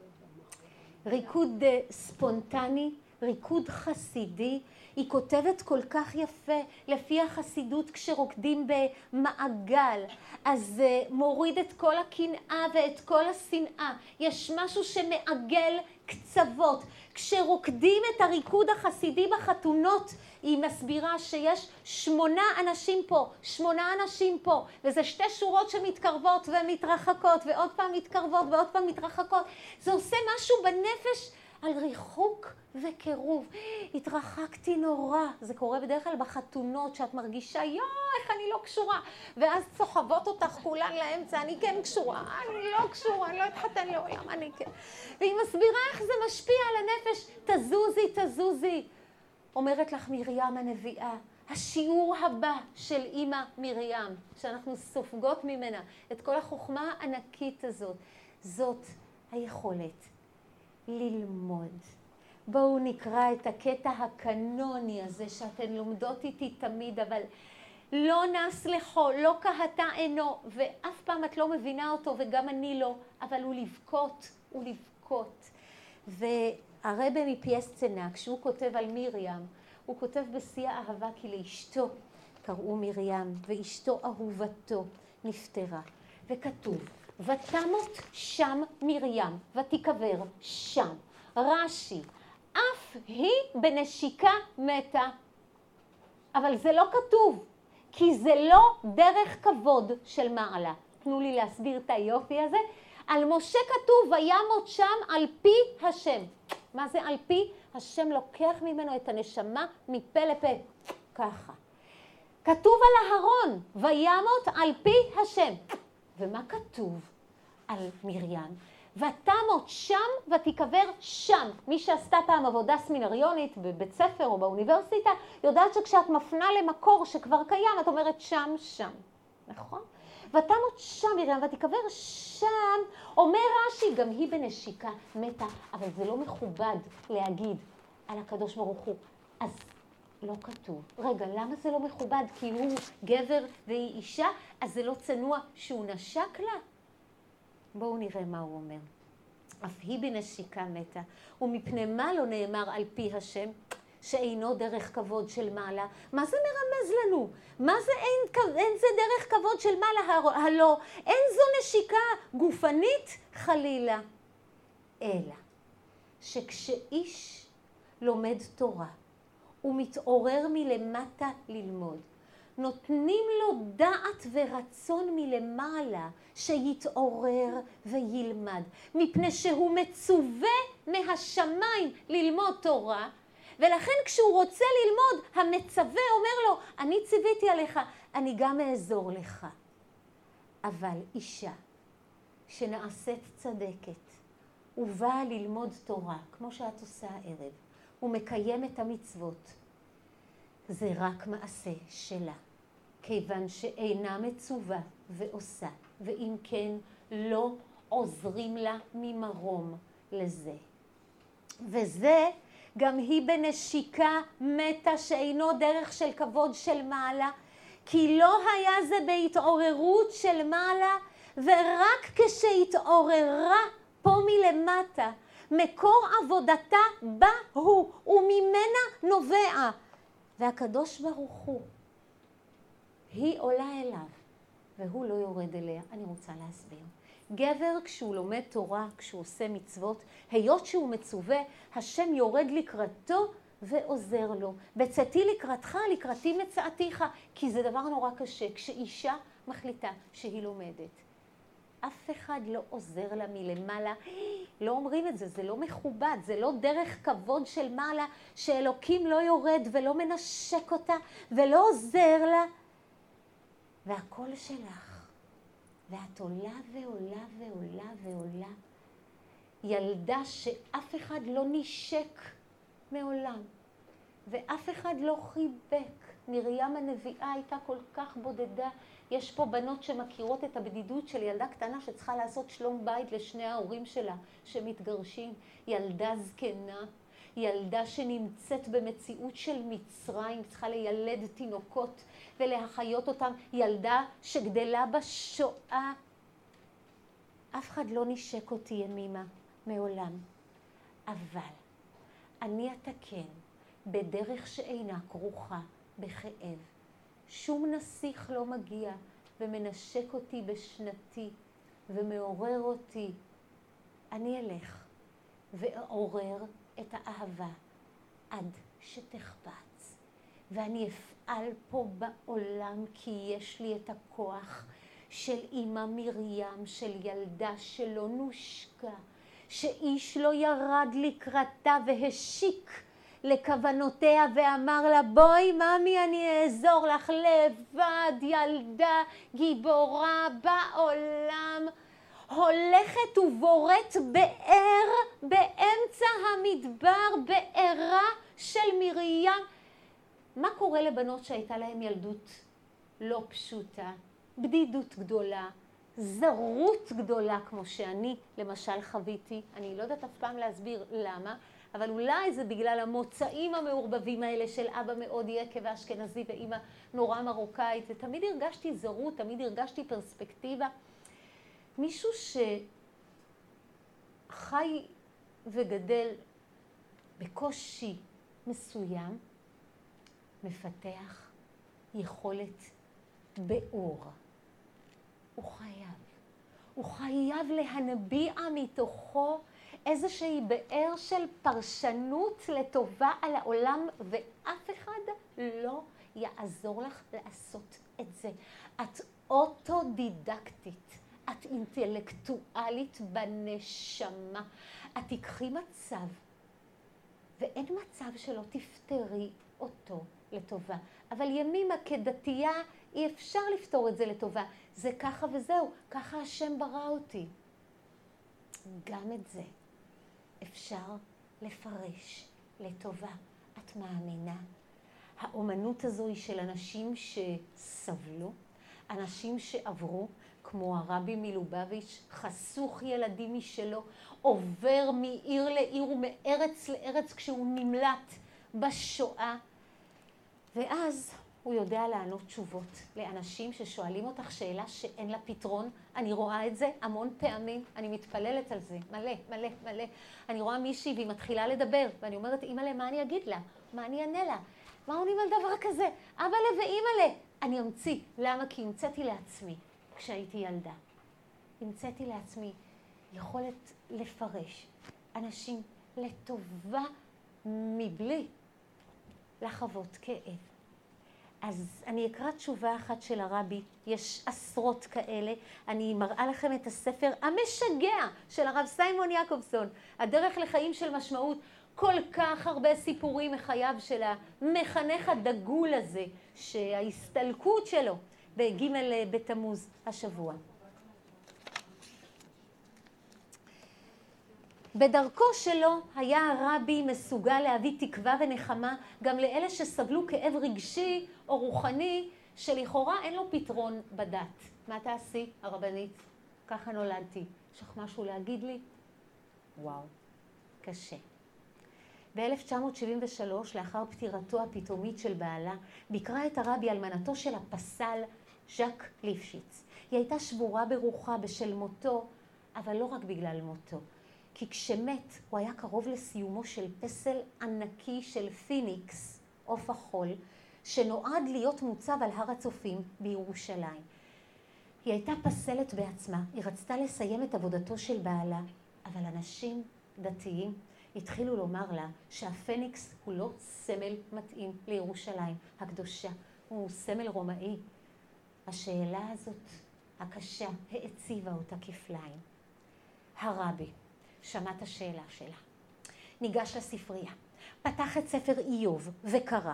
Speaker 1: ריקוד ספונטני, ריקוד חסידי. היא כותבת כל כך יפה לפי החסידות כשרוקדים במעגל, אז מוריד את כל הקנאה ואת כל השנאה. יש משהו שמעגל קצוות. כשרוקדים את הריקוד החסידי בחתונות, היא מסבירה שיש שמונה אנשים פה, שמונה אנשים פה, וזה שתי שורות שמתקרבות ומתרחקות, ועוד פעם מתקרבות ועוד פעם מתרחקות. זה עושה משהו בנפש על ריחוק וקירוב. התרחקתי נורא. זה קורה בדרך כלל בחתונות, שאת מרגישה, יואו, איך אני לא קשורה. ואז צוחבות אותך כולן לאמצע, אני כן קשורה, אני לא קשורה, אני לא אתחתן לעולם, אני כן. והיא מסבירה איך זה משפיע על הנפש. תזוזי, תזוזי. אומרת לך מרים הנביאה, השיעור הבא של אמא מרים, שאנחנו סופגות ממנה את כל החוכמה הענקית הזאת, זאת היכולת ללמוד. בואו נקרא את הקטע הקנוני הזה שאתן לומדות איתי תמיד, אבל לא נס לכו, לא קהתה אינו, ואף פעם את לא מבינה אותו וגם אני לא, אבל הוא לבכות, הוא לבכות. והרבא מפיאסצנה, כשהוא כותב על מרים, הוא כותב בשיא האהבה כי לאשתו קראו מרים, ואשתו אהובתו נפטרה. וכתוב, ותמות שם מרים, ותיקבר שם. רש"י, אף היא בנשיקה מתה. אבל זה לא כתוב, כי זה לא דרך כבוד של מעלה. תנו לי להסביר את היופי הזה. על משה כתוב, וימות שם על פי השם. מה זה על פי? השם לוקח ממנו את הנשמה מפה לפה. ככה. כתוב על אהרון, וימות על פי השם. ומה כתוב על מרים? ותמות שם ותיקבר שם. מי שעשתה פעם עבודה סמינריונית בבית ספר או באוניברסיטה, יודעת שכשאת מפנה למקור שכבר קיים, את אומרת שם, שם. נכון? ותמות שם מרים ותיקבר שם. אומר רש"י, גם היא בנשיקה מתה, אבל זה לא מכובד להגיד על הקדוש ברוך הוא. אז לא כתוב. רגע, למה זה לא מכובד? כי הוא גבר והיא אישה, אז זה לא צנוע שהוא נשק לה? בואו נראה מה הוא אומר. אף היא בנשיקה מתה, ומפני מה לא נאמר על פי השם, שאינו דרך כבוד של מעלה? מה זה מרמז לנו? מה זה אין, אין זה דרך כבוד של מעלה? הלא, אין זו נשיקה גופנית חלילה. אלא, שכשאיש לומד תורה, הוא מתעורר מלמטה ללמוד, נותנים לו דעת ורצון מלמעלה שיתעורר וילמד, מפני שהוא מצווה מהשמיים ללמוד תורה, ולכן כשהוא רוצה ללמוד, המצווה אומר לו, אני ציוויתי עליך, אני גם אעזור לך. אבל אישה שנעשית צדקת, ובאה ללמוד תורה, כמו שאת עושה הערב, ומקיים את המצוות, זה רק מעשה שלה, כיוון שאינה מצווה ועושה, ואם כן לא עוזרים לה ממרום לזה. וזה גם היא בנשיקה מתה, שאינו דרך של כבוד של מעלה, כי לא היה זה בהתעוררות של מעלה, ורק כשהתעוררה פה מלמטה, מקור עבודתה בה הוא, וממנה נובע. והקדוש ברוך הוא, היא עולה אליו, והוא לא יורד אליה. אני רוצה להסביר. גבר כשהוא לומד תורה, כשהוא עושה מצוות, היות שהוא מצווה, השם יורד לקראתו ועוזר לו. בצאתי לקראתך, לקראתי מצאתיך, כי זה דבר נורא קשה. כשאישה מחליטה שהיא לומדת, אף אחד לא עוזר לה מלמעלה. לא אומרים את זה, זה לא מכובד, זה לא דרך כבוד של מעלה, שאלוקים לא יורד ולא מנשק אותה ולא עוזר לה. והכל שלך. ואת עולה ועולה ועולה ועולה. ילדה שאף אחד לא נשק מעולם, ואף אחד לא חיבק. מרים הנביאה הייתה כל כך בודדה. יש פה בנות שמכירות את הבדידות של ילדה קטנה שצריכה לעשות שלום בית לשני ההורים שלה שמתגרשים. ילדה זקנה, ילדה שנמצאת במציאות של מצרים, צריכה לילד תינוקות ולהחיות אותם. ילדה שגדלה בשואה. אף אחד לא נשק אותי ימימה מעולם. אבל אני אתקן בדרך שאינה כרוכה בכאב. שום נסיך לא מגיע ומנשק אותי בשנתי ומעורר אותי. אני אלך ואעורר את האהבה עד שתחפץ. ואני אפעל פה בעולם כי יש לי את הכוח של אמא מרים, של ילדה שלא נושקה, שאיש לא ירד לקראתה והשיק לכוונותיה ואמר לה, בואי ממי אני אעזור לך, לבד, ילדה גיבורה בעולם, הולכת ובורט באר באמצע המדבר, בארה של מרים. מה קורה לבנות שהייתה להם ילדות לא פשוטה, בדידות גדולה, זרות גדולה כמו שאני למשל חוויתי? אני לא יודעת אף פעם להסביר למה, אבל אולי זה בגלל המוצאים המעורבבים האלה של אבא מאוד יקה ואשכנזי ואמא נורא מרוקאית, ותמיד הרגשתי זרות, תמיד הרגשתי פרספקטיבה. מישהו שחי וגדל בקושי מסוים מפתח יכולת באור. הוא חייב. הוא חייב להנביע מתוכו איזושהי באר של פרשנות לטובה על העולם, ואף אחד לא יעזור לך לעשות את זה. את אוטודידקטית, את אינטלקטואלית בנשמה. את תיקחי מצב, ואין מצב שלא תפתרי אותו לטובה. אבל ימימה כדתייה אי אפשר לפתור את זה לטובה. זה ככה וזהו, ככה השם ברא אותי. גם את זה אפשר לפרש לטובה. את מאמינה? האומנות הזו היא של אנשים שסבלו, אנשים שעברו, כמו הרבי מלובביץ', חסוך ילדים משלו, עובר מעיר לעיר ומארץ לארץ כשהוא נמלט בשואה. ואז הוא יודע לענות תשובות לאנשים ששואלים אותך שאלה שאין לה פתרון. אני רואה את זה המון פעמים, אני מתפללת על זה, מלא, מלא, מלא. אני רואה מישהי והיא מתחילה לדבר, ואני אומרת, אימא'לה, מה אני אגיד לה? מה אני אענה לה? מה עונים על דבר כזה? אבא'לה ואימא'לה. אני אמציא. למה? כי המצאתי לעצמי כשהייתי ילדה. המצאתי לעצמי יכולת לפרש אנשים לטובה מבלי לחוות כאב. אז אני אקרא תשובה אחת של הרבי, יש עשרות כאלה. אני מראה לכם את הספר המשגע של הרב סיימון יעקובסון, הדרך לחיים של משמעות. כל כך הרבה סיפורים מחייו של המחנך הדגול הזה, שההסתלקות שלו בג' בתמוז השבוע. בדרכו שלו היה הרבי מסוגל להביא תקווה ונחמה גם לאלה שסבלו כאב רגשי או רוחני שלכאורה אין לו פתרון בדת. מה תעשי, הרבנית? ככה נולדתי. יש לך משהו להגיד לי? וואו, קשה. ב-אלף תשע מאות שבעים ושלוש, לאחר פטירתו הפתאומית של בעלה, ביקרה את הרבי אלמנתו של הפסל ז'ק ליפשיץ. היא הייתה שבורה ברוחה בשל מותו, אבל לא רק בגלל מותו. כי כשמת הוא היה קרוב לסיומו של פסל ענקי של פיניקס, עוף החול, שנועד להיות מוצב על הר הצופים בירושלים. היא הייתה פסלת בעצמה, היא רצתה לסיים את עבודתו של בעלה, אבל אנשים דתיים התחילו לומר לה שהפניקס הוא לא סמל מתאים לירושלים הקדושה, הוא סמל רומאי. השאלה הזאת הקשה העציבה אותה כפליים. הרבי שמע את השאלה שלה, ניגש לספרייה, פתח את ספר איוב וקרא,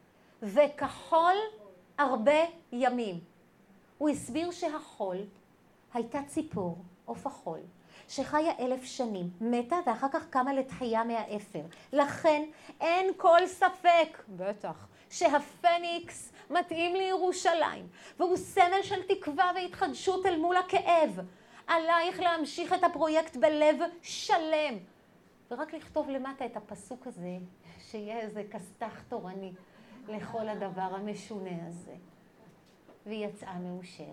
Speaker 1: וכחול הרבה ימים. הוא הסביר שהחול הייתה ציפור, עוף החול, שחיה אלף שנים, מתה ואחר כך קמה לתחייה מהאפר. לכן אין כל ספק, בטח, שהפניקס מתאים לירושלים, והוא סמל של תקווה והתחדשות אל מול הכאב. עלייך להמשיך את הפרויקט בלב שלם. ורק לכתוב למטה את הפסוק הזה, שיהיה איזה כסת"ח תורני לכל הדבר המשונה הזה. והיא יצאה מאושרת.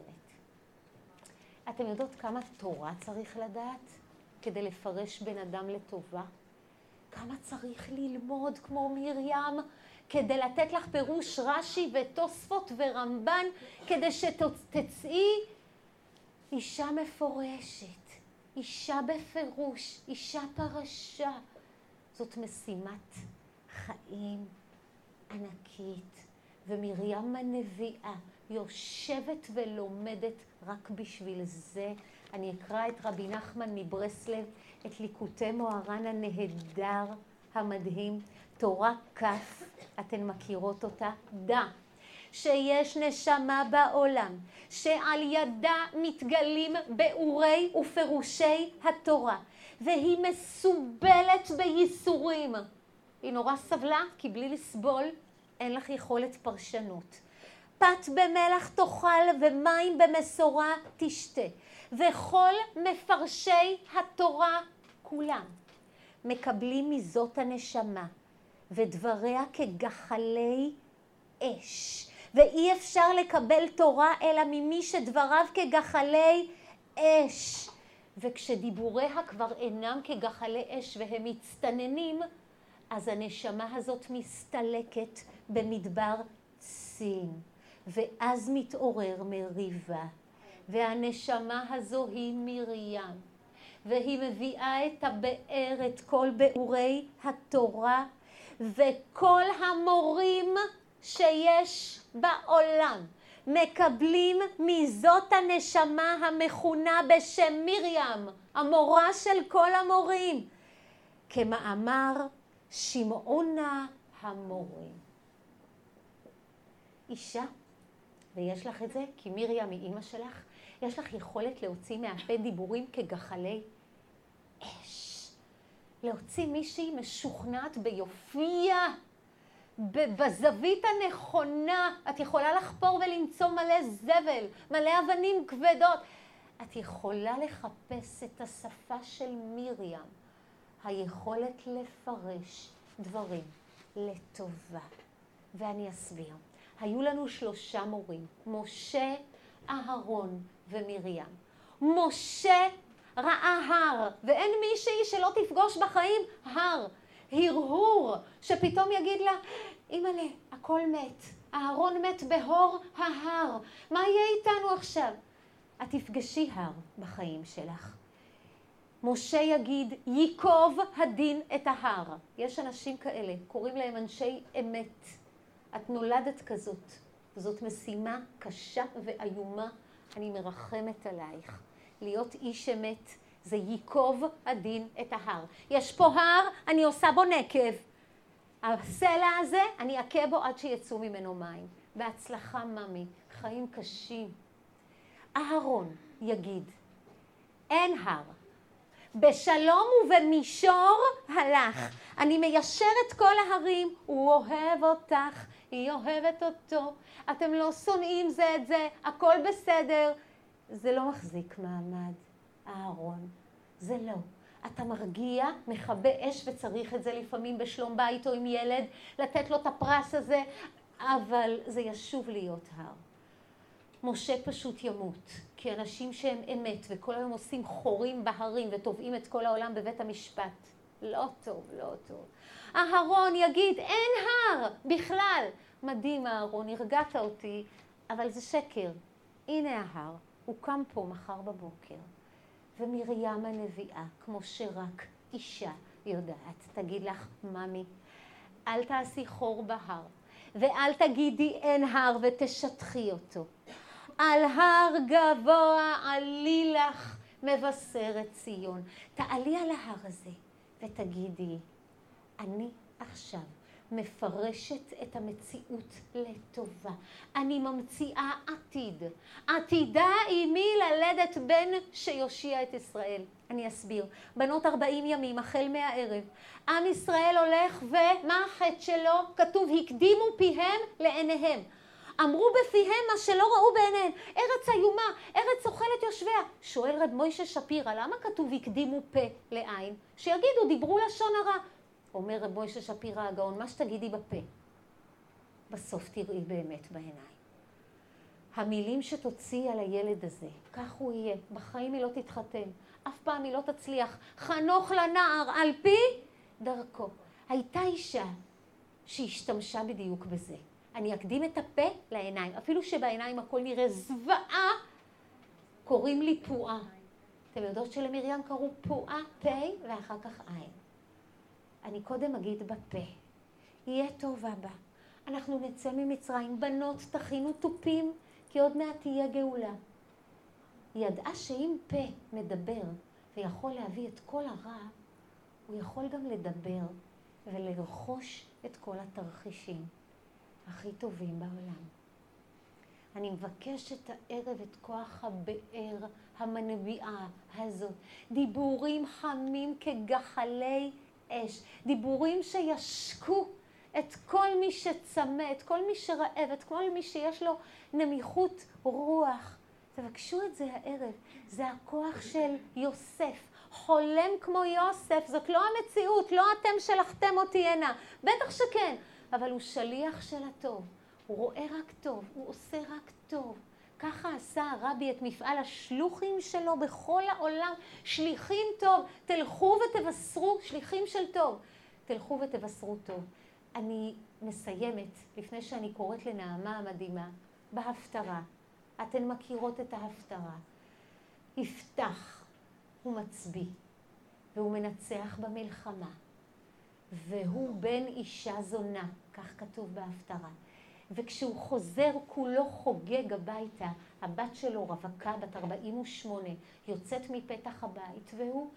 Speaker 1: אתם יודעות כמה תורה צריך לדעת כדי לפרש בן אדם לטובה? כמה צריך ללמוד כמו מרים כדי לתת לך פירוש רש"י ותוספות ורמב"ן כדי שתצאי אישה מפורשת, אישה בפירוש, אישה פרשה. זאת משימת חיים ענקית, ומרים הנביאה יושבת ולומדת רק בשביל זה. אני אקרא את רבי נחמן מברסלב, את ליקוטי מוהר"ן הנהדר המדהים, תורה כף, אתן מכירות אותה? דע שיש נשמה בעולם שעל ידה מתגלים באורי ופירושי התורה, והיא מסובלת בייסורים. היא נורא סבלה, כי בלי לסבול אין לך יכולת פרשנות. פת במלח תאכל ומים במשורה תשתה, וכל מפרשי התורה כולם מקבלים מזאת הנשמה ודבריה כגחלי אש, ואי אפשר לקבל תורה אלא ממי שדבריו כגחלי אש. וכשדיבוריה כבר אינם כגחלי אש והם מצטננים, אז הנשמה הזאת מסתלקת במדבר צין, ואז מתעורר מריבה. והנשמה הזו היא מרים, והיא מביאה את הבאר, את כל באורי התורה, וכל המורים שיש בעולם מקבלים מזאת הנשמה המכונה בשם מרים, המורה של כל המורים, כמאמר שמעונה המורים. אישה, ויש לך את זה, כי מרים היא אימא שלך, יש לך יכולת להוציא מהפה דיבורים כגחלי אש. להוציא מישהי משוכנעת ביופייה, בזווית הנכונה. את יכולה לחפור ולמצוא מלא זבל, מלא אבנים כבדות. את יכולה לחפש את השפה של מרים, היכולת לפרש דברים לטובה. ואני אסביר. היו לנו שלושה מורים, משה, אהרון ומרים. משה ראה הר, ואין מישהי שלא תפגוש בחיים הר, הרהור, שפתאום יגיד לה, אמא'לה, הכל מת, אהרון מת בהור ההר, מה יהיה איתנו עכשיו? את תפגשי הר בחיים שלך. משה יגיד, ייקוב הדין את ההר. יש אנשים כאלה, קוראים להם אנשי אמת. את נולדת כזאת, זאת משימה קשה ואיומה, אני מרחמת עלייך. להיות איש אמת זה ייקוב הדין את ההר. יש פה הר, אני עושה בו נקב. הסלע הזה, אני אכה בו עד שיצאו ממנו מים. בהצלחה ממי, חיים קשים. אהרון יגיד, אין הר. בשלום ובמישור הלך. אני מיישר את כל ההרים, הוא אוהב אותך, היא אוהבת אותו. אתם לא שונאים זה את זה, הכל בסדר. זה לא מחזיק מעמד, אהרון. זה לא. אתה מרגיע, מכבה אש וצריך את זה לפעמים בשלום בית או עם ילד, לתת לו את הפרס הזה, אבל זה ישוב להיות הר. משה פשוט ימות, כי אנשים שהם אמת וכל היום עושים חורים בהרים ותובעים את כל העולם בבית המשפט. לא טוב, לא טוב. אהרון יגיד, אין הר בכלל. מדהים אהרון, הרגעת אותי, אבל זה שקר. הנה ההר, הוא קם פה מחר בבוקר, ומרים הנביאה, כמו שרק אישה יודעת, תגיד לך, ממי, אל תעשי חור בהר, ואל תגידי אין הר ותשטחי אותו. על הר גבוה עלי לך מבשרת ציון. תעלי על ההר הזה ותגידי, אני עכשיו מפרשת את המציאות לטובה. אני ממציאה עתיד. עתידה אימי ללדת בן שיושיע את ישראל. אני אסביר. בנות ארבעים ימים, החל מהערב. עם ישראל הולך ומה החטא שלו? כתוב, הקדימו פיהם לעיניהם. אמרו בפיהם מה שלא ראו בעיניהם. ארץ איומה, ארץ אוכלת יושביה. שואל רב מוישה שפירא, למה כתוב הקדימו פה לעין? שיגידו, דיברו לשון הרע. אומר רב מוישה שפירא הגאון, מה שתגידי בפה, בסוף תראי באמת בעיניים. המילים שתוציא על הילד הזה, כך הוא יהיה, בחיים היא לא תתחתן, אף פעם היא לא תצליח, חנוך לנער על פי דרכו. הייתה אישה שהשתמשה בדיוק בזה. אני אקדים את הפה לעיניים, אפילו שבעיניים הכל נראה זוועה, קוראים לי פועה. אתם יודעות שלמרים קראו פועה, פה ואחר כך עין. אני קודם אגיד בפה, יהיה טוב אבא, אנחנו נצא ממצרים, בנות תכינו טופים, כי עוד מעט תהיה גאולה. היא ידעה שאם פה מדבר ויכול להביא את כל הרע, הוא יכול גם לדבר ולרכוש את כל התרחישים הכי טובים בעולם. אני מבקשת הערב את כוח הבאר המנביאה הזאת, דיבורים חמים כגחלי אש, דיבורים שישקו את כל מי שצמא, את כל מי שרעב, את כל מי שיש לו נמיכות רוח. תבקשו את זה הערב, זה הכוח של יוסף, חולם כמו יוסף, זאת לא המציאות, לא אתם שלחתם אותי הנה, בטח שכן, אבל הוא שליח של הטוב, הוא רואה רק טוב, הוא עושה רק טוב. ככה עשה הרבי את מפעל השלוחים שלו בכל העולם. שליחים טוב, תלכו ותבשרו, שליחים של טוב, תלכו ותבשרו טוב. אני מסיימת, לפני שאני קוראת לנעמה המדהימה, בהפטרה. אתן מכירות את ההפטרה. יפתח, הוא מצביא, והוא מנצח במלחמה, והוא בן אישה זונה, כך כתוב בהפטרה. וכשהוא חוזר כולו חוגג הביתה, הבת שלו רווקה בת ארבעים ושמונה יוצאת מפתח הבית, והוא,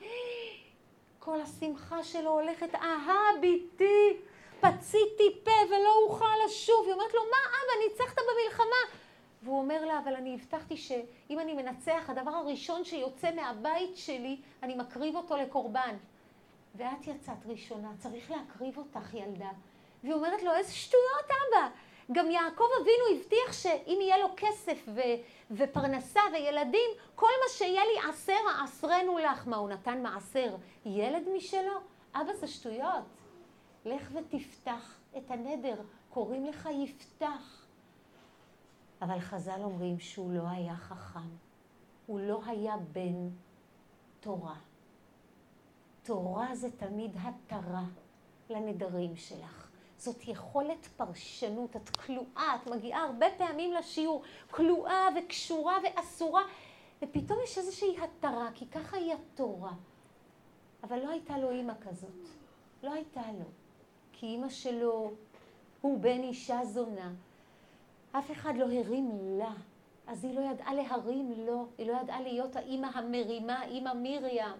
Speaker 1: כל השמחה שלו הולכת, אהה ביתי, פציתי פה ולא אוכל לשוב. היא אומרת לו, מה אבא, ניצחת במלחמה? והוא אומר לה, אבל אני הבטחתי שאם אני מנצח, הדבר הראשון שיוצא מהבית שלי, אני מקריב אותו לקורבן. ואת יצאת ראשונה, צריך להקריב אותך ילדה. והיא אומרת לו, איזה שטויות אבא. גם יעקב אבינו הבטיח שאם יהיה לו כסף ו- ופרנסה וילדים, כל מה שיהיה לי עשר, עשרנו לך. מה, הוא נתן מעשר? ילד משלו? אבא, זה שטויות. לך ותפתח את הנדר, קוראים לך יפתח. אבל חז"ל אומרים שהוא לא היה חכם. הוא לא היה בן תורה. תורה זה תמיד התרה לנדרים שלך. זאת יכולת פרשנות, את כלואה, את מגיעה הרבה פעמים לשיעור, כלואה וקשורה ואסורה, ופתאום יש איזושהי התרה, כי ככה היא התורה. אבל לא הייתה לו אימא כזאת, לא הייתה לו, כי אימא שלו הוא בן אישה זונה, אף אחד לא הרים לה, אז היא לא ידעה להרים לו, היא לא ידעה להיות האימא המרימה, אימא מרים.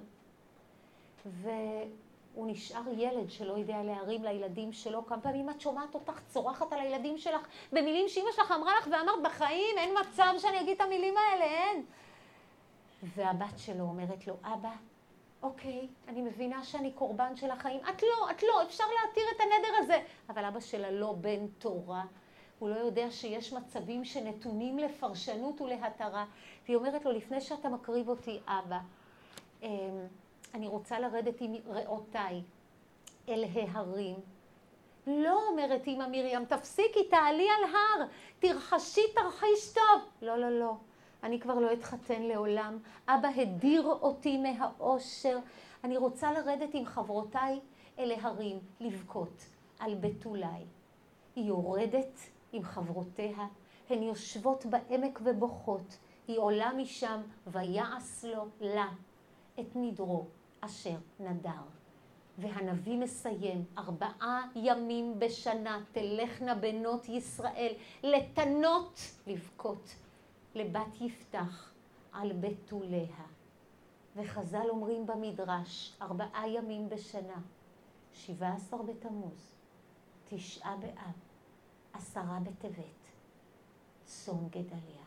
Speaker 1: והוא נשאר ילד שלא יודע להרים לילדים שלו. כמה פעמים את שומעת אותך צורחת על הילדים שלך במילים שאמא שלך אמרה לך ואמרת, בחיים אין מצב שאני אגיד את המילים האלה, אין. והבת שלו אומרת לו, אבא, אוקיי, אני מבינה שאני קורבן של החיים. את לא, את לא, אפשר להתיר את הנדר הזה. אבל אבא שלה לא בן תורה. הוא לא יודע שיש מצבים שנתונים לפרשנות ולהתרה. והיא אומרת לו, לפני שאתה מקריב אותי, אבא, אני רוצה לרדת עם רעותיי אל ההרים. לא, אומרת אמא מרים, תפסיקי, תעלי על הר, תרחשי, תרחיש טוב. לא, לא, לא, אני כבר לא אתחתן לעולם. אבא הדיר אותי מהאושר. אני רוצה לרדת עם חברותיי אל ההרים, לבכות על בתולי. היא יורדת עם חברותיה, הן יושבות בעמק ובוכות, היא עולה משם, ויעש לו לה את נדרו אשר נדר. והנביא מסיים, ארבעה ימים בשנה תלכנה בנות ישראל לתנות לבכות לבת יפתח על בתוליה. וחז"ל אומרים במדרש, ארבעה ימים בשנה, שבעה עשר בתמוז, תשעה באב, עשרה בטבת, צום גדליה.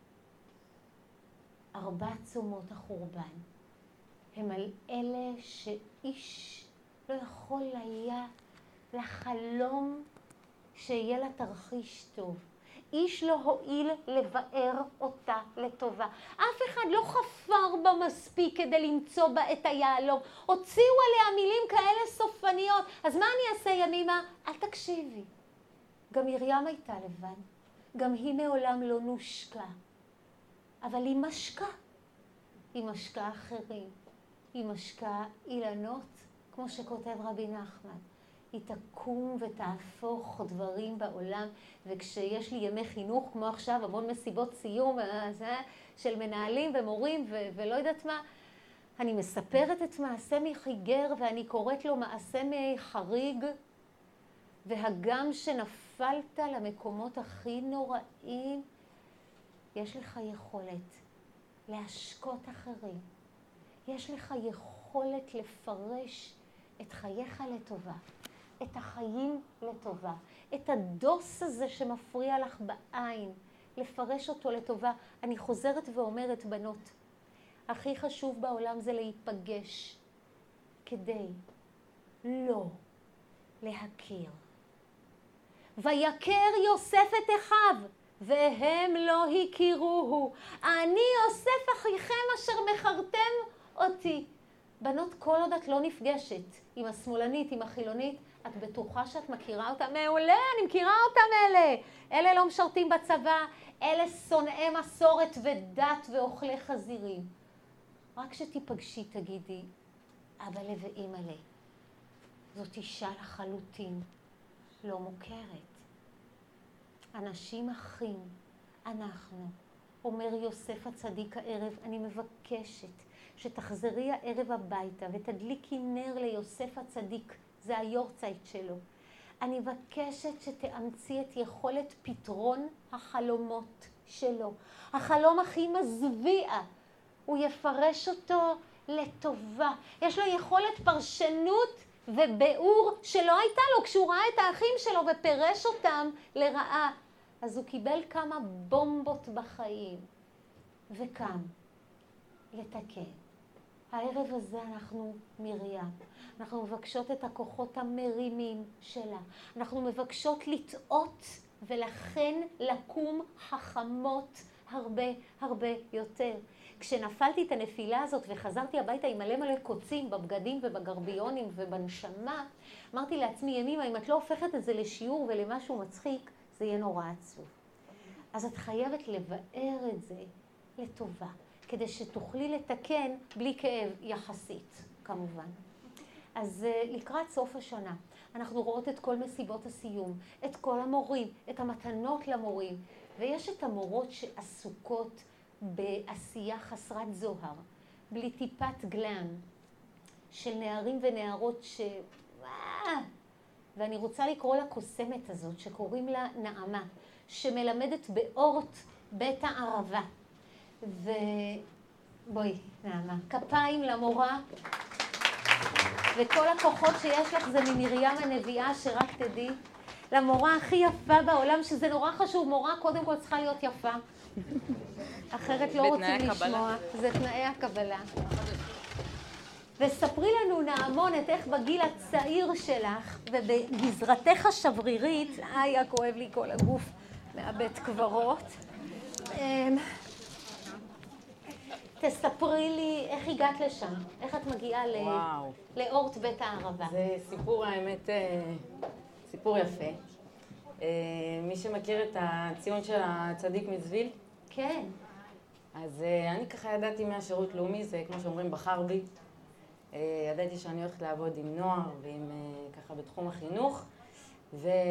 Speaker 1: ארבע צומות החורבן הם על אלה שאיש לא יכול היה לחלום שיהיה לה תרחיש טוב. איש לא הועיל לבאר אותה לטובה. אף אחד לא חפר בה מספיק כדי למצוא בה את היעלום. הוציאו עליה מילים כאלה סופניות. אז מה אני אעשה ימימה? אל תקשיבי. גם מרים הייתה לבן. גם היא מעולם לא נושקה. אבל היא משקה. היא משקה אחרים. היא משקה אילנות, כמו שכותב רבי נחמן. היא תקום ותהפוך דברים בעולם, וכשיש לי ימי חינוך, כמו עכשיו, המון מסיבות סיום של מנהלים ומורים ו- ולא יודעת מה, אני מספרת את מעשה מחיגר, ואני קוראת לו מעשה מחריג, והגם שנפלת למקומות הכי נוראים, יש לך יכולת להשקות אחרים. יש לך יכולת לפרש את חייך לטובה, את החיים לטובה, את הדוס הזה שמפריע לך בעין, לפרש אותו לטובה. אני חוזרת ואומרת, בנות, הכי חשוב בעולם זה להיפגש כדי לא להכיר. ויקר יוסף את אחיו, והם לא הכירוהו. אני יוסף אחיכם אשר מכרתם אותי. בנות, כל עוד את לא נפגשת עם השמאלנית, עם החילונית, את בטוחה שאת מכירה אותה? מעולה, אני מכירה אותם אלה. אלה לא משרתים בצבא, אלה שונאי מסורת ודת ואוכלי חזירים. רק שתיפגשי תגידי, אבא לב ואמא לי, זאת אישה לחלוטין לא מוכרת. אנשים אחים, אנחנו, אומר יוסף הצדיק הערב, אני מבקשת שתחזרי הערב הביתה ותדליקי נר ליוסף הצדיק, זה היורצייט שלו. אני מבקשת שתאמצי את יכולת פתרון החלומות שלו. החלום הכי מזוויע, הוא יפרש אותו לטובה. יש לו יכולת פרשנות וביאור שלא הייתה לו כשהוא ראה את האחים שלו ופרש אותם לרעה. אז הוא קיבל כמה בומבות בחיים וקם לתקן. הערב הזה אנחנו מרים. אנחנו מבקשות את הכוחות המרימים שלה. אנחנו מבקשות לטעות ולכן לקום חכמות הרבה הרבה יותר. כשנפלתי את הנפילה הזאת וחזרתי הביתה עם מלא מלא קוצים בבגדים ובגרביונים ובנשמה, אמרתי לעצמי, ימימה, אם את לא הופכת את זה לשיעור ולמשהו מצחיק, זה יהיה נורא עצוב. אז את חייבת לבאר את זה לטובה, כדי שתוכלי לתקן בלי כאב יחסית, כמובן. אז לקראת סוף השנה, אנחנו רואות את כל מסיבות הסיום, את כל המורים, את המתנות למורים, ויש את המורות שעסוקות בעשייה חסרת זוהר, בלי טיפת גלם, של נערים ונערות ש... ואני רוצה לקרוא לה קוסמת הזאת, שקוראים לה נעמה, שמלמדת באורט בית הערבה. ובואי, נעמה, כפיים למורה, וכל הכוחות שיש לך זה ממרים הנביאה, שרק תדעי, למורה הכי יפה בעולם, שזה נורא חשוב, מורה קודם כל צריכה להיות יפה. אחרת לא רוצים לשמוע, זה תנאי הקבלה. וספרי לנו, נעמון, את איך בגיל הצעיר שלך, ובגזרתך השברירית, היה כואב לי כל הגוף, מאבד קברות. תספרי לי איך הגעת לשם, איך את מגיעה לאורט בית הערבה.
Speaker 2: זה סיפור, האמת, סיפור יפה. מי שמכיר את הציון של הצדיק מזוויל?
Speaker 1: כן.
Speaker 2: אז אני ככה ידעתי מהשירות לאומי, זה כמו שאומרים בחר בי. ידעתי שאני הולכת לעבוד עם נוער ועם ככה בתחום החינוך,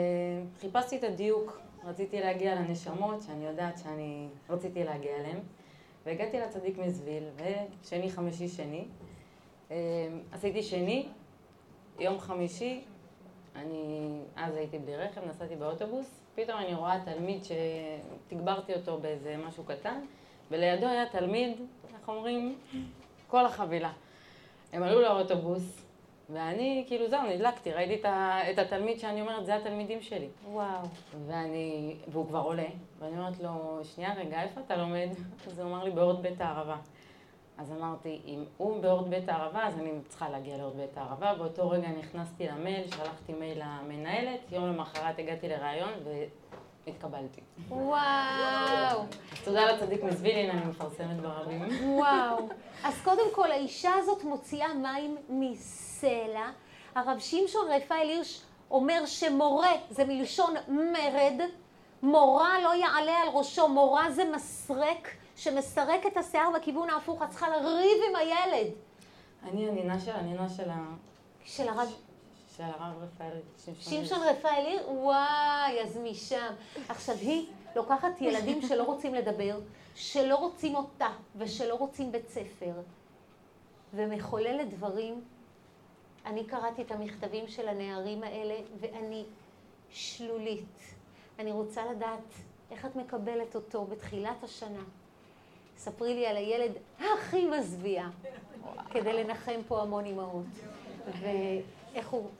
Speaker 2: וחיפשתי את הדיוק. רציתי להגיע לנשמות שאני יודעת שאני רציתי להגיע אליהן. והגעתי לצדיק מזוויל, ושני, חמישי, שני. עשיתי שני, יום חמישי, אני אז הייתי בלי רכב, נסעתי באוטובוס, פתאום אני רואה תלמיד שתגברתי אותו באיזה משהו קטן, ולידו היה תלמיד, איך אומרים, כל החבילה. הם עלו לאוטובוס, ואני כאילו זהו, נדלקתי, ראיתי את, ה, את התלמיד שאני אומרת, זה התלמידים שלי.
Speaker 1: וואו.
Speaker 2: ואני, והוא כבר עולה, ואני אומרת לו, שנייה רגע, איפה אתה לומד? אז הוא אמר לי, באורט בית הערבה. אז אמרתי, אם הוא באורט בית הערבה, אז אני צריכה להגיע לאורט בית הערבה. באותו רגע נכנסתי למייל, שלחתי מייל למנהלת, יום למחרת הגעתי לראיון והתקבלתי.
Speaker 1: וואו.
Speaker 2: אז תודה לצדיק מזוויל, הנה אני מפרסמת ברבים.
Speaker 1: וואו. אז קודם כל, האישה הזאת מוציאה מים מסלע. הרב שמשון רפאל הירש אומר שמורה, זה מלשון מרד, מורה לא יעלה על ראשו, מורה זה מסרק, שמסרק את השיער בכיוון ההפוך, את צריכה לריב עם הילד.
Speaker 2: אני הנינה של הנינה של ה...
Speaker 1: של הרב...
Speaker 2: של הרב רפאל.
Speaker 1: שמשון רפאל הירש? וואי, אז משם. עכשיו היא לוקחת ילדים שלא רוצים לדבר, שלא רוצים אותה ושלא רוצים בית ספר, ומחוללת דברים. אני קראתי את המכתבים של הנערים האלה, ואני שלולית. אני רוצה לדעת איך את מקבלת אותו בתחילת השנה. ספרי לי על הילד הכי מזוויע, כדי לנחם פה המון אמהות. ואיך הוא...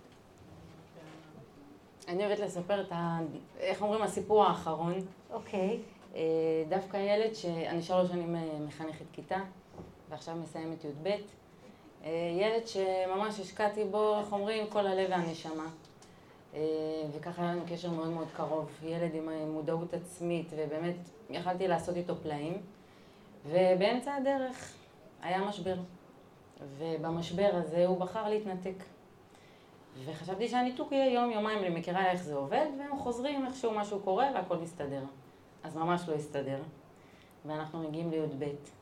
Speaker 2: אני אוהבת לספר את ה... איך אומרים, הסיפור האחרון.
Speaker 1: אוקיי.
Speaker 2: דווקא ילד שאני שלוש שנים מחנכת כיתה, ועכשיו מסיימת י"ב. ילד שממש השקעתי בו, איך אומרים, כל הלב והנשמה. וככה היה לנו קשר מאוד מאוד קרוב. ילד עם מודעות עצמית, ובאמת יכלתי לעשות איתו פלאים. ובאמצע הדרך היה משבר. ובמשבר הזה הוא בחר להתנתק. וחשבתי שהניתוק יהיה יום, יומיים, אני מכירה איך זה עובד, והם חוזרים איכשהו משהו קורה והכל מסתדר. אז ממש לא הסתדר. ואנחנו מגיעים לי"ב.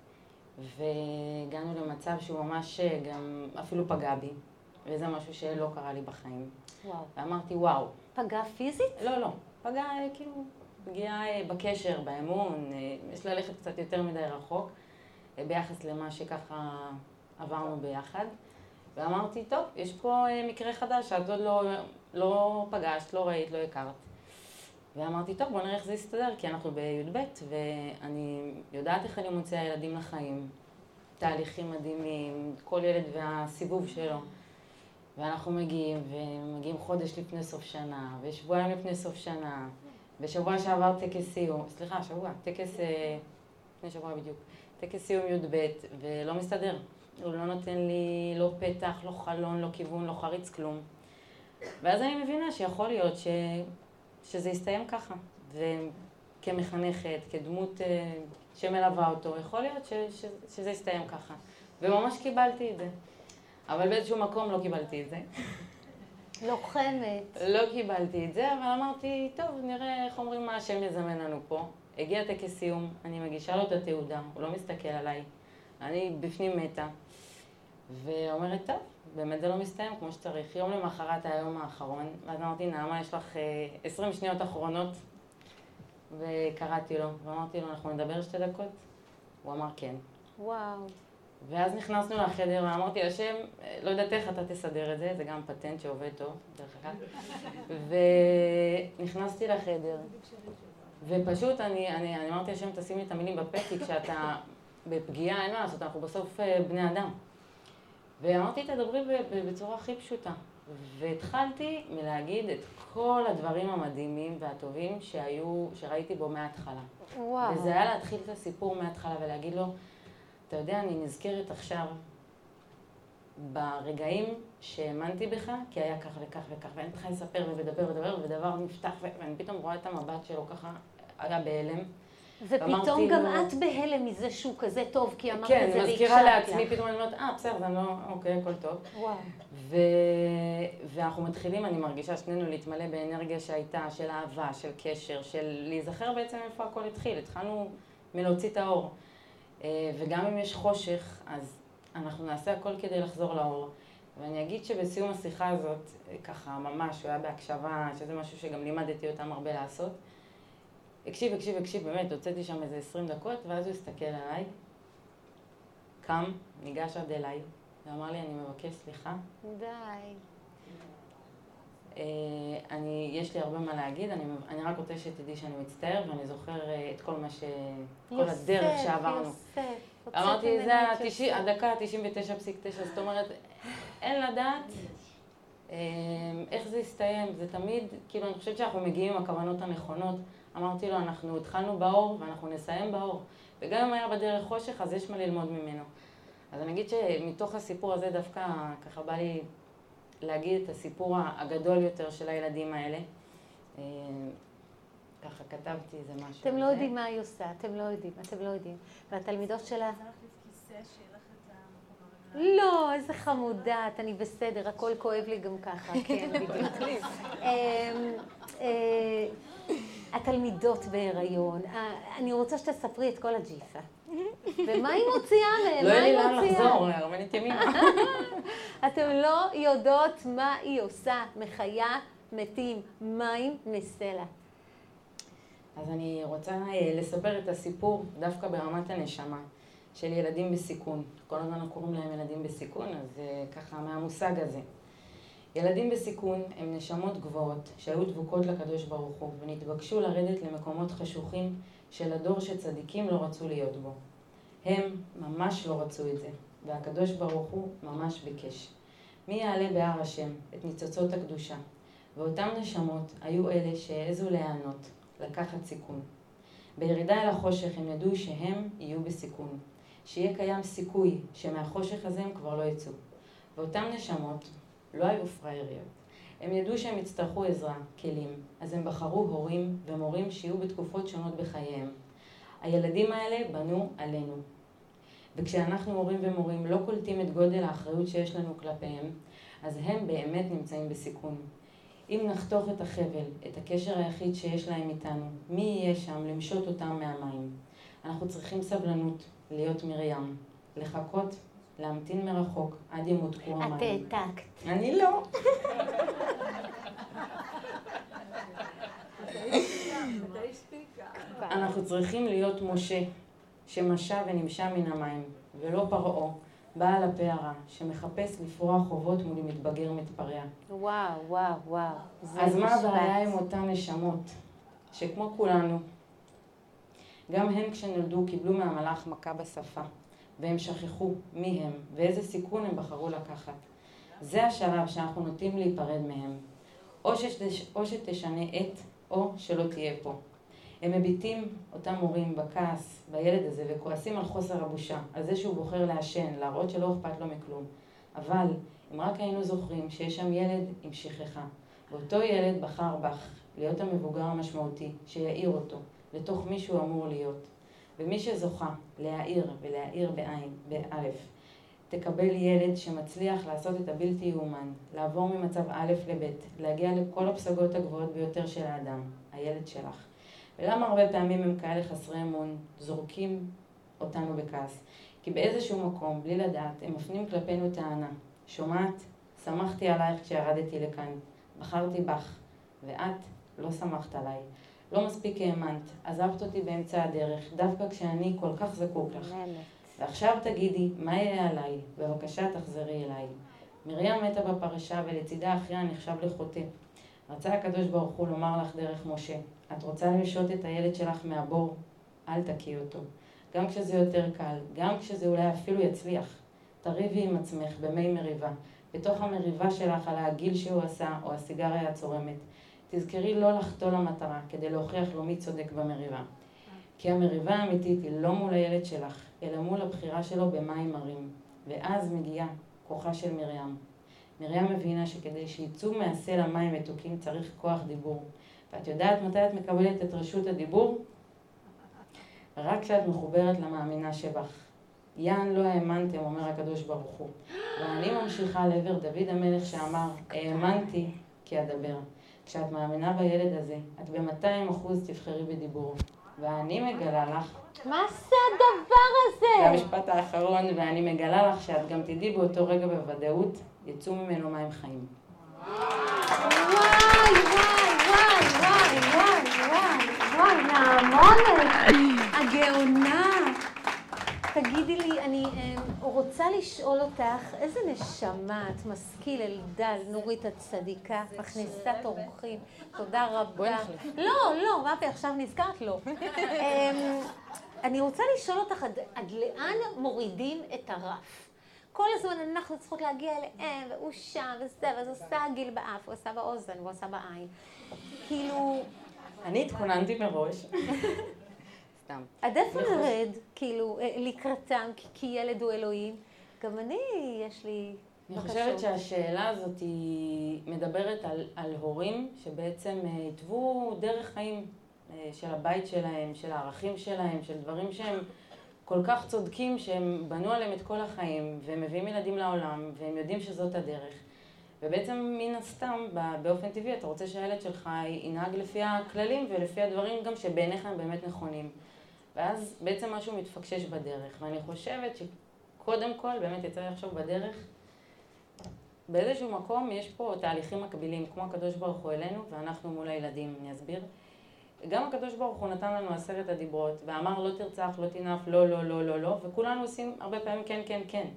Speaker 2: והגענו למצב שהוא ממש גם אפילו פגע בי. וזה משהו שלא קרה לי בחיים.
Speaker 1: וואו.
Speaker 2: ואמרתי, וואו.
Speaker 1: פגע פיזית?
Speaker 2: לא, לא. פגע כאילו פגיעה בקשר, באמון. יש ללכת קצת יותר מדי רחוק, ביחס למה שככה עברנו ביחד. ואמרתי, טוב, יש פה מקרה חדש שאת עוד לא, לא פגשת, לא ראית, לא הכרת. ואמרתי, טוב, בוא נראה איך זה יסתדר, כי אנחנו בי"ב, ואני יודעת איך אני מוציאה ילדים לחיים. תהליכים מדהימים, כל ילד והסיבוב שלו. ואנחנו מגיעים, ומגיעים חודש לפני סוף שנה, ושבועיים לפני סוף שנה, ושבוע שעבר טקס סיום, סליחה, שבוע, טקס, לפני שבוע בדיוק, טקס סיום י"ב, ולא מסתדר. הוא לא נותן לי לא פתח, לא חלון, לא כיוון, לא חריץ, כלום. ואז אני מבינה שיכול להיות ש... שזה יסתיים ככה. וכמחנכת, כדמות שמלווה אותו, יכול להיות ש... ש... שזה יסתיים ככה. וממש קיבלתי את זה. אבל באיזשהו מקום לא קיבלתי את זה.
Speaker 1: לוחמת.
Speaker 2: לא קיבלתי את זה, אבל אמרתי, טוב, נראה איך אומרים מה השם יזמן לנו פה. הגיע טקס סיום, אני מגישה לו את התעודה, הוא לא מסתכל עליי. אני בפנים מתה. ואומרת, טוב, באמת זה לא מסתיים כמו שצריך. יום למחרת היום האחרון, ואז אמרתי, נעמה, יש לך עשרים שניות אחרונות, וקראתי לו, ואמרתי לו, אנחנו נדבר שתי דקות? הוא אמר כן.
Speaker 1: וואו.
Speaker 2: ואז נכנסנו לחדר, ואמרתי, השם, לא יודעת איך אתה תסדר את זה, זה גם פטנט שעובד טוב, דרך אגב. ונכנסתי לחדר, ופשוט אני, אני, אני אמרתי, השם, תשים לי את המילים בפה, כי כשאתה בפגיעה, אין מה לעשות, אנחנו בסוף בני אדם. ואמרתי, תדברי בצורה הכי פשוטה. והתחלתי מלהגיד את כל הדברים המדהימים והטובים שהיו, שראיתי בו מההתחלה.
Speaker 1: וואו.
Speaker 2: וזה היה להתחיל את הסיפור מההתחלה ולהגיד לו, אתה יודע, אני נזכרת עכשיו ברגעים שהאמנתי בך, כי היה כך וכך וכך, ואני צריכה לספר ולדבר ולדבר, ודבר נפתח, ואני פתאום רואה את המבט שלו ככה, היה בהלם.
Speaker 1: ופתאום גם את בהלם מזה שהוא כזה טוב, כי אמרת את זה
Speaker 2: כן,
Speaker 1: והקשבת לך.
Speaker 2: כן, מזכירה לעצמי, פתאום אני אומרת, אה, בסדר, אני לא, אוקיי, הכל טוב.
Speaker 1: וואו.
Speaker 2: ו... ואנחנו מתחילים, אני מרגישה שנינו להתמלא באנרגיה שהייתה, של אהבה, של קשר, של להיזכר בעצם איפה הכל התחיל. התחלנו מלהוציא את האור. וגם אם יש חושך, אז אנחנו נעשה הכל כדי לחזור לאור. ואני אגיד שבסיום השיחה הזאת, ככה ממש, הוא היה בהקשבה, שזה משהו שגם לימדתי אותם הרבה לעשות. הקשיב, הקשיב, הקשיב, באמת, הוצאתי שם איזה עשרים דקות, ואז הוא הסתכל עליי, קם, ניגש עד אליי, ואמר לי, אני מבקש סליחה.
Speaker 1: די.
Speaker 2: אני, יש לי הרבה מה להגיד, אני, אני רק רוצה שתדעי שאני מצטער, ואני זוכר את כל מה ש... כל הדרך שעברנו.
Speaker 1: יוסף, יוסף.
Speaker 2: אמרתי, זה הדקה ה-תשעים ותשע נקודה תשע, זאת אומרת, אין לדעת איך זה יסתיים. זה תמיד, כאילו, אני חושבת שאנחנו מגיעים עם הכוונות הנכונות. אמרתי לו, אנחנו התחלנו באור ואנחנו נסיים באור. וגם אם היה בדרך חושך, אז יש מה ללמוד ממנו. אז אני אגיד שמתוך הסיפור הזה דווקא ככה בא לי להגיד את הסיפור הגדול יותר של הילדים האלה. ככה כתבתי איזה משהו.
Speaker 1: אתם לא יודעים מה היא עושה, אתם לא יודעים, אתם לא יודעים. והתלמידות שלה... לא, איזה חמודת, אני בסדר, הכל כואב לי גם ככה, כן, בדיוק. התלמידות בהיריון, אני רוצה שתספרי את כל הג'יפה. ומה היא מוציאה מהם?
Speaker 2: לא יהיה לי לאן לחזור, הרבנית ימינה.
Speaker 1: אתם לא יודעות מה היא עושה, מחיה, מתים, מים, מסלע.
Speaker 2: אז אני רוצה לספר את הסיפור דווקא ברמת הנשמה של ילדים בסיכון. כל הזמן אנחנו קוראים להם ילדים בסיכון, אז ככה מהמושג הזה. ילדים בסיכון הם נשמות גבוהות שהיו דבוקות לקדוש ברוך הוא ונתבקשו לרדת למקומות חשוכים של הדור שצדיקים לא רצו להיות בו. הם ממש לא רצו את זה, והקדוש ברוך הוא ממש ביקש. מי יעלה בהר השם את ניצוצות הקדושה? ואותם נשמות היו אלה שהעזו להיענות, לקחת סיכון. בירידה אל החושך הם ידעו שהם יהיו בסיכון, שיהיה קיים סיכוי שמהחושך הזה הם כבר לא יצאו. ואותם נשמות לא היו פראייריות. הם ידעו שהם יצטרכו עזרה, כלים, אז הם בחרו הורים ומורים שיהיו בתקופות שונות בחייהם. הילדים האלה בנו עלינו. וכשאנחנו הורים ומורים לא קולטים את גודל האחריות שיש לנו כלפיהם, אז הם באמת נמצאים בסיכון. אם נחתוך את החבל, את הקשר היחיד שיש להם איתנו, מי יהיה שם למשות אותם מהמים? אנחנו צריכים סבלנות, להיות מרים, לחכות, להמתין מרחוק עד ימותקו המים.
Speaker 1: את העתקת.
Speaker 2: אני לא. אנחנו צריכים להיות משה, שמשה ונמשה מן המים, ולא פרעה, בעל הפערה, שמחפש לפרוע חובות מול מתבגר מתפרע.
Speaker 1: וואו, וואו, וואו.
Speaker 2: אז מה הבעיה עם אותן נשמות, שכמו כולנו, גם הם כשנולדו קיבלו מהמלאך מכה בשפה, והם שכחו מי הם ואיזה סיכון הם בחרו לקחת. זה השלב שאנחנו נוטים להיפרד מהם. או, שתש... או שתשנה את, או שלא תהיה פה. הם מביטים, אותם מורים, בכעס, בילד הזה, וכועסים על חוסר הבושה, על זה שהוא בוחר לעשן, להראות שלא אכפת לו מכלום. אבל אם רק היינו זוכרים שיש שם ילד עם שכחה, ואותו ילד בחר בך להיות המבוגר המשמעותי, שיעיר אותו, לתוך מי שהוא אמור להיות. ומי שזוכה להעיר ולהעיר בעין, באלף, תקבל ילד שמצליח לעשות את הבלתי יאומן, לעבור ממצב א' לב', להגיע לכל הפסגות הגבוהות ביותר של האדם, הילד שלך. ולמה הרבה פעמים הם כאלה חסרי אמון, זורקים אותנו בכעס? כי באיזשהו מקום, בלי לדעת, הם מפנים כלפינו טענה. שומעת? שמחתי עלייך כשירדתי לכאן. בחרתי בך, ואת לא שמחת עליי. לא מספיק האמנת, עזבת אותי באמצע הדרך, דווקא כשאני כל כך זקוק לך. ועכשיו תגידי, מה יהיה עליי? בבקשה תחזרי אליי. מרים מתה בפרשה ולצידה אחיה נחשב לחוטא. רצה הקדוש ברוך הוא לומר לך דרך משה, את רוצה לשעות את הילד שלך מהבור, אל תקיא אותו. גם כשזה יותר קל, גם כשזה אולי אפילו יצליח. תריבי עם עצמך במי מריבה, בתוך המריבה שלך על הגיל שהוא עשה או הסיגריה הצורמת. תזכרי לא לחטוא למטרה כדי להוכיח לו מי צודק במריבה. כי המריבה האמיתית היא לא מול הילד שלך, אלא מול הבחירה שלו במים מרים. ואז מגיעה כוחה של מרים. מרים מבינה שכדי שיצאו מהסלע מים מתוקים צריך כוח דיבור. ואת יודעת מתי את מקבלת את רשות הדיבור? רק כשאת מחוברת למאמינה שבך. יען לא האמנתם, אומר הקדוש ברוך הוא. ואני ממשיכה לעבר דוד המלך שאמר, האמנתי כי אדבר. כשאת מאמינה בילד הזה, את ב-מאתיים אחוז תבחרי בדיבור. ואני מגלה לך...
Speaker 1: מה זה הדבר הזה?
Speaker 2: זה המשפט האחרון, ואני מגלה לך שאת גם תדעי באותו רגע בוודאות, יצאו ממנו מים חיים.
Speaker 1: וואי, וואי, וואי, וואי, וואי, וואי, וואי, נעמונת, הגאונה. תגידי לי, אני רוצה לשאול אותך, איזה נשמה, את משכיל, אלדל, נורית הצדיקה, מכניסת אורחים, תודה רבה. לא, לא, מה עכשיו נזכרת? לא. אני רוצה לשאול אותך, עד לאן מורידים את הרף? כל הזמן אנחנו צריכות להגיע אליהם, והוא שם, וזה, וזה עושה גיל באף, הוא עושה באוזן, הוא עושה בעין. כאילו...
Speaker 2: אני התכוננתי מראש. סתם.
Speaker 1: עד איפה נרד, כאילו, לקראתם, כי ילד הוא אלוהים? גם אני, יש לי
Speaker 2: בקשות. אני חושבת שהשאלה הזאת היא מדברת על, על הורים שבעצם התוו דרך חיים של הבית שלהם, של הערכים שלהם, של דברים שהם כל כך צודקים שהם בנו עליהם את כל החיים, והם מביאים ילדים לעולם, והם יודעים שזאת הדרך. ובעצם מן הסתם, באופן טבעי, אתה רוצה שהילד שלך ינהג לפי הכללים ולפי הדברים גם שבעיניך הם באמת נכונים. ואז בעצם משהו מתפקשש בדרך. ואני חושבת שקודם כל, באמת יצא לי לחשוב בדרך, באיזשהו מקום יש פה תהליכים מקבילים, כמו הקדוש ברוך הוא אלינו, ואנחנו מול הילדים, אני אסביר. גם הקדוש ברוך הוא נתן לנו עשרת הדיברות, ואמר לא תרצח, לא תנאף, לא, לא, לא, לא, לא, וכולנו עושים הרבה פעמים כן, כן, כן.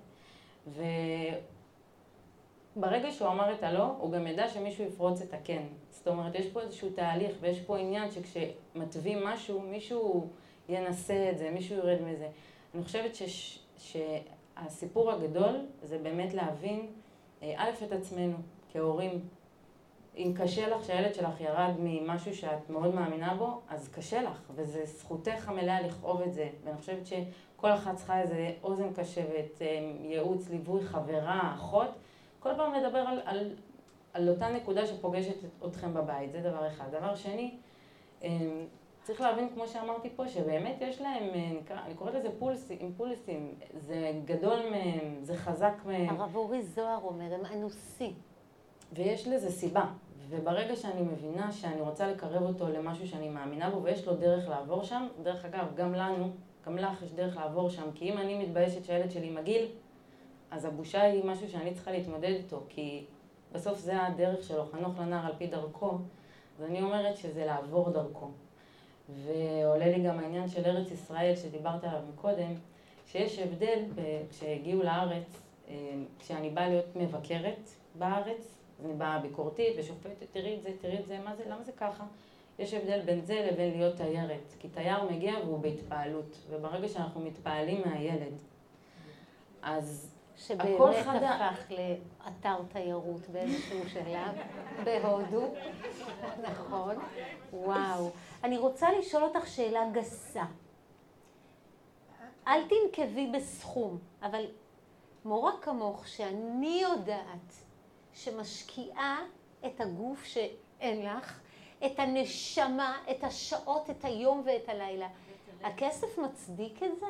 Speaker 2: וברגע שהוא אמר את הלא, הוא גם ידע שמישהו יפרוץ את הכן. זאת אומרת, יש פה איזשהו תהליך, ויש פה עניין שכשמטווים משהו, מישהו ינסה את זה, מישהו יורד מזה. אני חושבת שש, שהסיפור הגדול זה באמת להבין, א' את עצמנו, כהורים. אם קשה לך שהילד שלך ירד ממשהו שאת מאוד מאמינה בו, אז קשה לך, וזה זכותך המלאה לכאוב את זה. ואני חושבת שכל אחת צריכה איזה אוזן קשבת, ייעוץ, ליווי, חברה, אחות. כל פעם לדבר על, על, על אותה נקודה שפוגשת אתכם בבית, זה דבר אחד. דבר שני, צריך להבין, כמו שאמרתי פה, שבאמת יש להם, אני קוראת לזה פולסים, אימפולסים, זה גדול מהם, זה חזק מהם.
Speaker 1: הרב אורי זוהר אומר, הם אנוסים.
Speaker 2: ויש לזה סיבה. וברגע שאני מבינה שאני רוצה לקרב אותו למשהו שאני מאמינה בו, ויש לו דרך לעבור שם, דרך אגב, גם לנו, גם לך יש דרך לעבור שם, כי אם אני מתביישת שהילד שלי מגיל, אז הבושה היא משהו שאני צריכה להתמודד איתו, כי בסוף זה הדרך שלו, חנוך לנער על פי דרכו, אז אני אומרת שזה לעבור דרכו. ועולה לי גם העניין של ארץ ישראל שדיברת עליו מקודם, שיש הבדל כשהגיעו לארץ, כשאני באה להיות מבקרת בארץ, אז אני באה ביקורתית ושופטת, תראי את זה, תראי את זה, מה זה, למה זה ככה? יש הבדל בין זה לבין להיות תיירת, כי תייר מגיע והוא בהתפעלות, וברגע שאנחנו מתפעלים מהילד, אז הכל חדה.
Speaker 1: שבאמת הפך לאתר תיירות באיזשהו שלב, בהודו, נכון, וואו. אני רוצה לשאול אותך שאלה גסה. אל תנקבי בסכום, אבל מורה כמוך שאני יודעת שמשקיעה את הגוף שאין לך, את הנשמה, את השעות, את היום ואת הלילה. הכסף מצדיק את זה?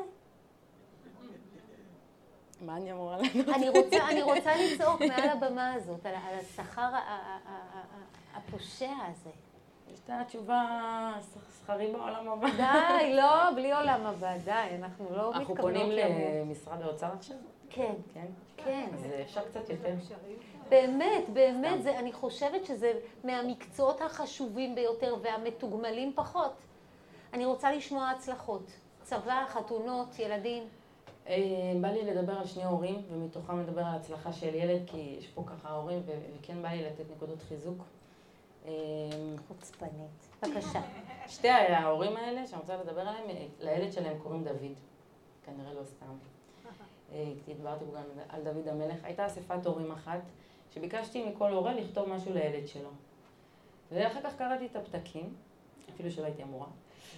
Speaker 2: מה אני אמורה לענות?
Speaker 1: אני רוצה, אני רוצה לצעוק מעל הבמה הזאת, על, על השכר הפושע הזה.
Speaker 2: יש את התשובה, שכרי בעולם הבא.
Speaker 1: די, לא, בלי עולם הבא, די, אנחנו לא מתכוונות.
Speaker 2: אנחנו פונים למשרד האוצר עכשיו?
Speaker 1: כן.
Speaker 2: כן?
Speaker 1: כן.
Speaker 2: אז אפשר קצת יותר.
Speaker 1: באמת, באמת, זה, אני חושבת שזה מהמקצועות החשובים ביותר והמתוגמלים פחות. אני רוצה לשמוע הצלחות. צבא, חתונות, ילדים.
Speaker 2: בא לי לדבר על שני הורים, ומתוכם לדבר על הצלחה של ילד, כי יש פה ככה הורים, וכן בא לי לתת נקודות חיזוק.
Speaker 1: חוצפנית. בבקשה.
Speaker 2: שתי ההורים האלה שאני רוצה לדבר עליהם, לילד שלהם קוראים דוד. כנראה לא סתם. כי התברתי גם על דוד המלך. הייתה אספת הורים אחת, שביקשתי מכל הורה לכתוב משהו לילד שלו. ואחר כך קראתי את הפתקים, אפילו שלא הייתי אמורה.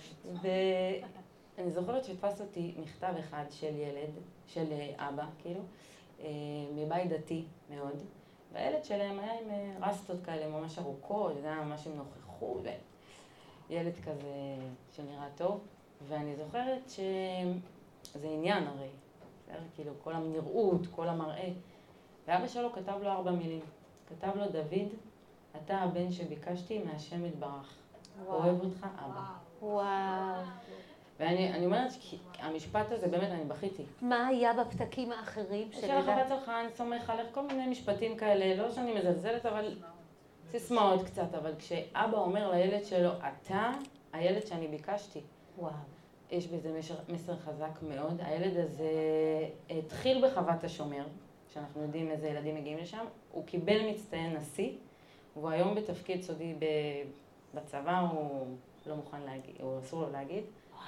Speaker 2: ואני זוכרת שתפס אותי מכתב אחד של ילד, של אבא, כאילו, מבית דתי מאוד. והילד שלהם היה עם רסטות כאלה ממש ארוכות, זה היה ממש עם נוכחות, ילד כזה שנראה טוב. ואני זוכרת שזה עניין הרי, כאילו כל הנראות, כל המראה. ואבא שלו כתב לו ארבע מילים. כתב לו, דוד, אתה הבן שביקשתי מהשם יתברך. אוהב אותך, אבא.
Speaker 1: וואו.
Speaker 2: ואני אני אומרת, המשפט הזה, באמת, אני בכיתי.
Speaker 1: מה היה בפתקים האחרים?
Speaker 2: יש לך בצלך, אני סומך עליך, כל מיני משפטים כאלה, לא שאני מזלזלת, אבל סיסמאות קצת. אבל כשאבא אומר לילד שלו, אתה הילד שאני ביקשתי.
Speaker 1: וואו.
Speaker 2: יש בזה מסר, מסר חזק מאוד. הילד הזה התחיל בחוות השומר, שאנחנו יודעים איזה ילדים מגיעים לשם. הוא קיבל מצטיין נשיא, והוא היום בתפקיד סודי בצבא, הוא לא מוכן להגיד, הוא אסור לו להגיד.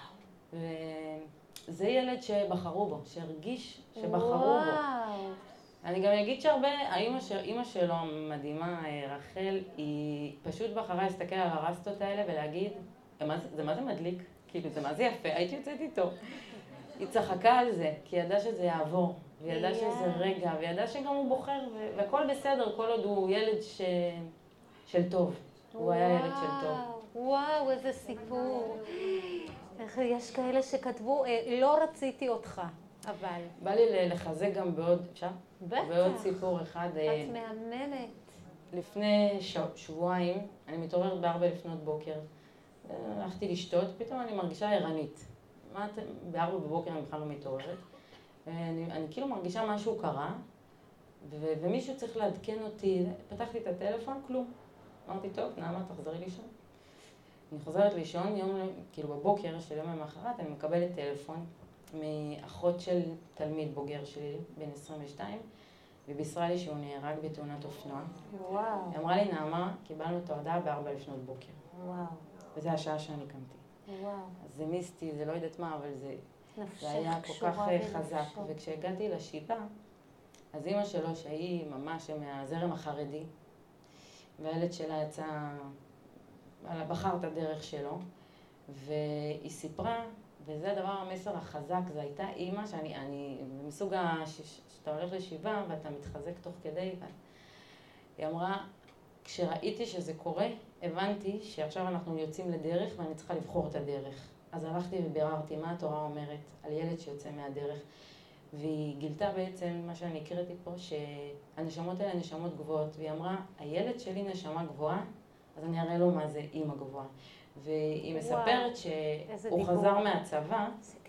Speaker 2: וזה ילד שבחרו בו, שהרגיש שבחרו בו. אני גם אגיד שהרבה, האמא שלו המדהימה, רחל, היא פשוט בחרה להסתכל על הרסטות האלה ולהגיד, זה מה זה מדליק? כאילו, זה מה זה יפה, הייתי יוצאת איתו. היא צחקה על זה, כי היא ידעה שזה יעבור, והיא ידעה שזה רגע, והיא ידעה שגם הוא בוחר, והכל בסדר, כל עוד הוא ילד של טוב. הוא היה ילד של טוב.
Speaker 1: וואו, איזה סיפור. יש כאלה שכתבו, לא רציתי אותך, אבל...
Speaker 2: בא לי לחזק גם בעוד, אפשר?
Speaker 1: בטח.
Speaker 2: בעוד סיפור אחד.
Speaker 1: את מהממת.
Speaker 2: לפני שבועיים, אני מתעוררת בארבע לפנות בוקר. הלכתי לשתות, פתאום אני מרגישה ערנית. בארבע בבוקר אני בכלל לא מתעוררת. אני, אני כאילו מרגישה משהו קרה, ו- ומישהו צריך לעדכן אותי. פתחתי את הטלפון, כלום. אמרתי, טוב, נעמה, תחזרי לישון. אני חוזרת לישון, יום, כאילו בבוקר של יום למחרת, אני מקבלת טלפון מאחות של תלמיד בוגר שלי, בן עשרים ושתיים, ובישרה לי שהוא נהרג בתאונת אופנוע.
Speaker 1: וואו.
Speaker 2: היא אמרה לי, נעמה, קיבלנו את ההודעה בארבע לפנות בוקר.
Speaker 1: וואו.
Speaker 2: וזה השעה שאני קמתי.
Speaker 1: וואו.
Speaker 2: אז זה מיסטי, זה לא יודעת מה, אבל זה, זה היה כל
Speaker 1: קשורה
Speaker 2: כך
Speaker 1: בנפשו.
Speaker 2: חזק. וכשהגעתי לשבעה, אז אמא שלו, שהיא ממש מהזרם החרדי, והילד שלה יצא, בחר את הדרך שלו, והיא סיפרה, וזה הדבר המסר החזק, זו הייתה אימא שאני, אני, מסוג ה... שאתה הולך לשבעה ואתה מתחזק תוך כדי, היא אמרה, כשראיתי שזה קורה, הבנתי שעכשיו אנחנו יוצאים לדרך ואני צריכה לבחור את הדרך. אז הלכתי וביררתי מה התורה אומרת על ילד שיוצא מהדרך, והיא גילתה בעצם מה שאני הקראתי פה, שהנשמות האלה נשמות גבוהות, והיא אמרה, הילד שלי נשמה גבוהה, אז אני אראה לו מה זה אימא גבוהה. והיא מספרת שהוא חזר מהצבא,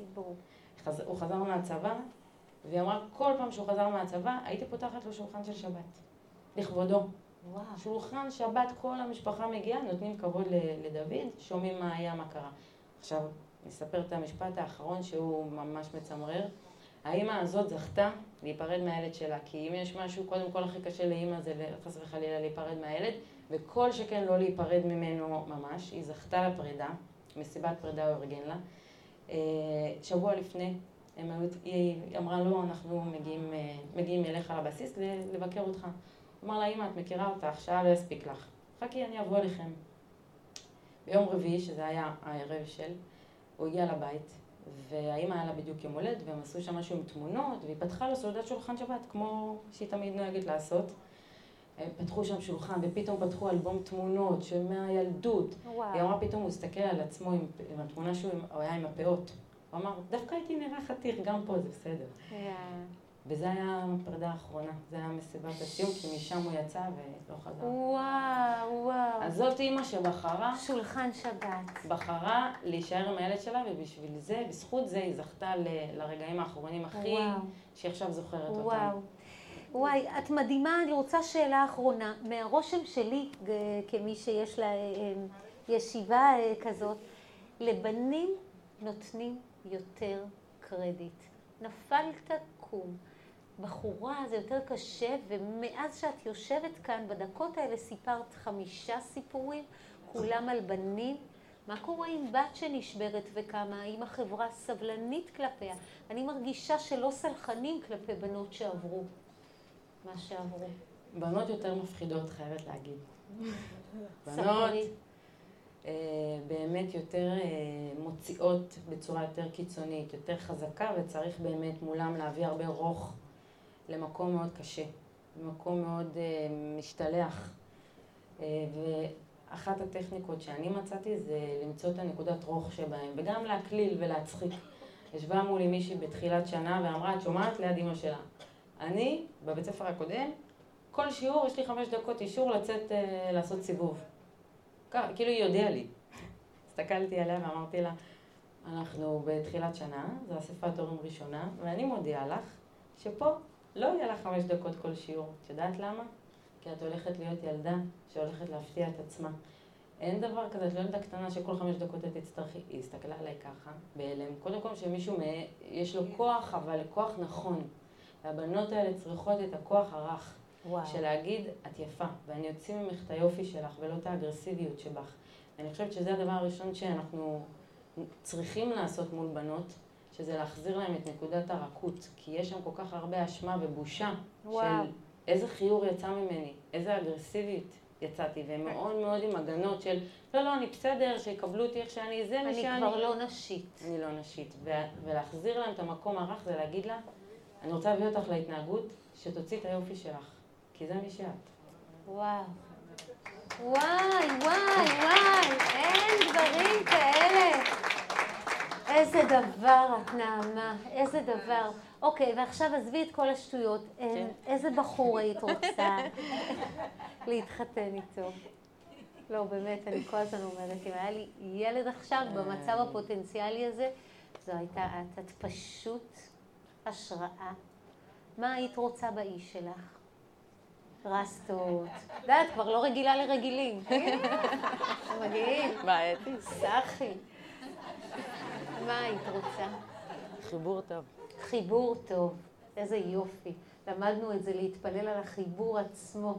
Speaker 2: הוא חזר מהצבא, והיא אמרה, כל פעם שהוא חזר מהצבא, הייתי פותחת לו שולחן של שבת, לכבודו. וואו. שולחן שבת, כל המשפחה מגיעה, נותנים כבוד לדוד, שומעים מה היה, מה קרה. עכשיו, נספר את המשפט האחרון שהוא ממש מצמרר. האמא הזאת זכתה להיפרד מהילד שלה, כי אם יש משהו, קודם כל הכי קשה לאמא זה חס וחלילה להיפרד מהילד, וכל שכן לא להיפרד ממנו ממש. היא זכתה לפרידה, מסיבת פרידה הוא ארגן לה. שבוע לפני, היא אמרה לו, אנחנו מגיעים, מגיעים אליך לבסיס לבקר אותך. אמר לה, אמא, את מכירה אותך, שעה לא יספיק לך. חכי, אני אבוא אליכם. ביום רביעי, שזה היה הערב של, הוא הגיע לבית, והאמא היה לה בדיוק יום הולד, והם עשו שם משהו עם תמונות, והיא פתחה לו סעודת שולחן שבת, כמו שהיא תמיד נוהגת לעשות. פתחו שם שולחן, ופתאום פתחו אלבום תמונות של מהילדות. היא אמרה, פתאום הוא הסתכל על עצמו עם, עם התמונה שהוא היה עם הפאות. הוא אמר, דווקא הייתי נראה חתיך, גם פה זה בסדר. Yeah. וזה היה הפרידה האחרונה, זה היה מסיבת הסיום, כי משם הוא יצא ולא חזר.
Speaker 1: וואו, וואו.
Speaker 2: אז זאת אימא שבחרה...
Speaker 1: שולחן שבת.
Speaker 2: בחרה להישאר עם הילד שלה, ובשביל זה, בזכות זה, היא זכתה ל, לרגעים האחרונים הכי... וואו. שהיא עכשיו זוכרת אותם.
Speaker 1: וואו. וואי, את מדהימה, אני רוצה שאלה אחרונה. מהרושם שלי, כמי שיש לה ישיבה כזאת, לבנים נותנים יותר קרדיט. נפלת קום. בחורה זה יותר קשה, ומאז שאת יושבת כאן, בדקות האלה סיפרת חמישה סיפורים, כולם על בנים. מה קורה עם בת שנשברת וכמה? האם החברה סבלנית כלפיה? אני מרגישה שלא סלחנים כלפי בנות שעברו מה שעברו.
Speaker 2: בנות יותר מפחידות, חייבת להגיד. בנות אה, באמת יותר אה, מוציאות בצורה יותר קיצונית, יותר חזקה, וצריך באמת מולם להביא הרבה רוך למקום מאוד קשה, למקום מאוד אה, משתלח. אה, ואחת הטכניקות שאני מצאתי זה למצוא את הנקודת רוך שבהם, וגם להקליל ולהצחיק. ישבה מולי מישהי בתחילת שנה ואמרה, את שומעת ליד אמא שלה. אני, בבית ספר הקודם, כל שיעור יש לי חמש דקות אישור לצאת אה, לעשות סיבוב. כך, כאילו היא יודעה לי. הסתכלתי עליה ואמרתי לה, אנחנו בתחילת שנה, זו אספת הורים ראשונה, ואני מודיעה לך שפה לא יהיה לך חמש דקות כל שיעור. את יודעת למה? כי את הולכת להיות ילדה שהולכת להפתיע את עצמה. אין דבר כזה, את לא ילדה קטנה שכל חמש דקות את תצטרכי, היא הסתכלה עליי ככה, בהלם. קודם כל שמישהו מה... יש לו כוח, אבל כוח נכון. והבנות האלה צריכות את הכוח הרך. וואו. של להגיד, את יפה, ואני אוציא ממך את היופי שלך, ולא את האגרסיביות שבך. אני חושבת שזה הדבר הראשון שאנחנו צריכים לעשות מול בנות, שזה להחזיר להם את נקודת הרכות. כי יש שם כל כך הרבה אשמה ובושה. וואו. של איזה חיור יצא ממני, איזה אגרסיביות יצאתי, והם מאוד מאוד עם הגנות של, לא, לא, אני בסדר, שיקבלו אותי איך שאני, זה מי שאני.
Speaker 1: אני כבר לא נשית.
Speaker 2: אני לא נשית. ו- ולהחזיר להם את המקום הרך זה להגיד לה, אני רוצה להביא אותך להתנהגות, שתוציא את היופי שלך, כי זה מי שאת.
Speaker 1: וואו. וואי, וואי, וואי, אין דברים כאלה. איזה דבר את נעמה, איזה דבר. אוקיי, ועכשיו עזבי את כל השטויות. כן. איזה בחור היית רוצה להתחתן איתו? לא, באמת, אני כל הזמן אומרת, אם היה לי ילד עכשיו במצב הפוטנציאלי הזה, זו הייתה את, את פשוט השראה. מה היית רוצה באיש שלך? רסטות. דעת, כבר לא רגילה לרגילים. מגעיל.
Speaker 2: בעייתי.
Speaker 1: סחי. מה היית רוצה?
Speaker 2: חיבור טוב.
Speaker 1: חיבור טוב. איזה יופי. למדנו את זה, להתפלל על החיבור עצמו.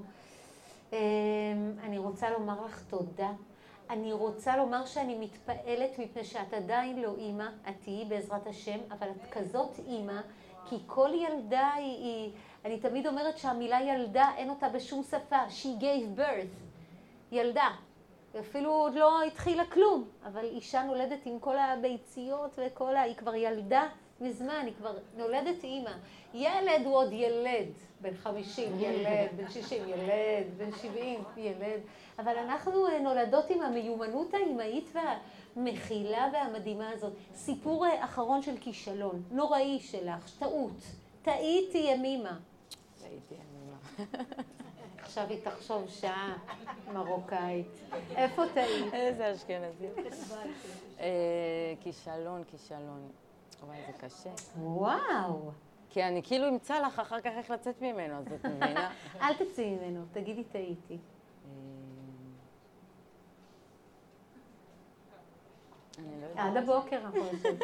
Speaker 1: אני רוצה לומר לך תודה. אני רוצה לומר שאני מתפעלת מפני שאת עדיין לא אימא, את תהיי בעזרת השם, אבל את כזאת אימא, כי כל ילדה היא, היא... אני תמיד אומרת שהמילה ילדה אין אותה בשום שפה. She gave birth. ילדה. אפילו עוד לא התחילה כלום, אבל אישה נולדת עם כל הביציות וכל ה... היא כבר ילדה מזמן, היא כבר נולדת אימא. ילד הוא עוד ילד, בן חמישים ילד, בן שישים ילד, בן שבעים ילד. אבל אנחנו נולדות עם המיומנות האימהית והמכילה והמדהימה הזאת. סיפור אחרון של כישלון, נוראי שלך, טעות. טעיתי ימימה.
Speaker 2: טעיתי ימימה.
Speaker 1: עכשיו היא תחשוב שעה מרוקאית. איפה טעית?
Speaker 2: איזה אשכנזי. כישלון, כישלון. וואי, זה קשה.
Speaker 1: וואו.
Speaker 2: כי אני כאילו אמצא לך אחר כך איך לצאת ממנו, אז את מבינה?
Speaker 1: אל תצאי ממנו, תגידי טעיתי.
Speaker 2: אני לא יודעת.
Speaker 1: עד הבוקר אנחנו חושבת.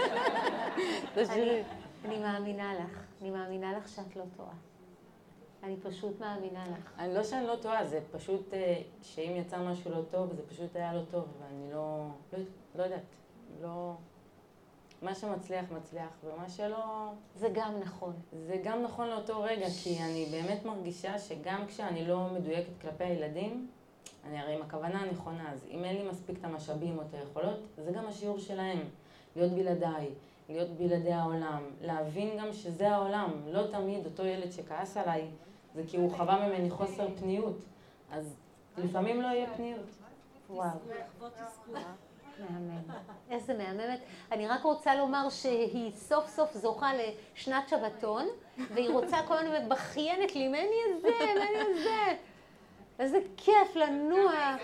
Speaker 1: אני מאמינה לך, אני מאמינה לך שאת לא טועה. אני פשוט מאמינה לך.
Speaker 2: אני לא שאני לא טועה, זה פשוט שאם יצא משהו לא טוב, זה פשוט היה לא טוב, ואני לא, לא יודעת, לא... מה שמצליח מצליח, ומה שלא...
Speaker 1: זה גם נכון.
Speaker 2: זה גם נכון לאותו רגע, כי אני באמת מרגישה שגם כשאני לא מדויקת כלפי הילדים, אני הרי עם הכוונה הנכונה, אז אם אין לי מספיק את המשאבים או את היכולות, זה גם השיעור שלהם. להיות בלעדיי, להיות בלעדי העולם, להבין גם שזה העולם. לא תמיד אותו ילד שכעס עליי, זה כי הוא חווה ממני חוסר פניות. אז לפעמים לא יהיה פניות.
Speaker 1: וואו. מהמם. איזה מהממת. אני רק רוצה לומר שהיא סוף סוף זוכה לשנת שבתון, והיא רוצה כל הזמן בחיינת לי, מה אני הזה, מה אני הזה. איזה כיף לנוח.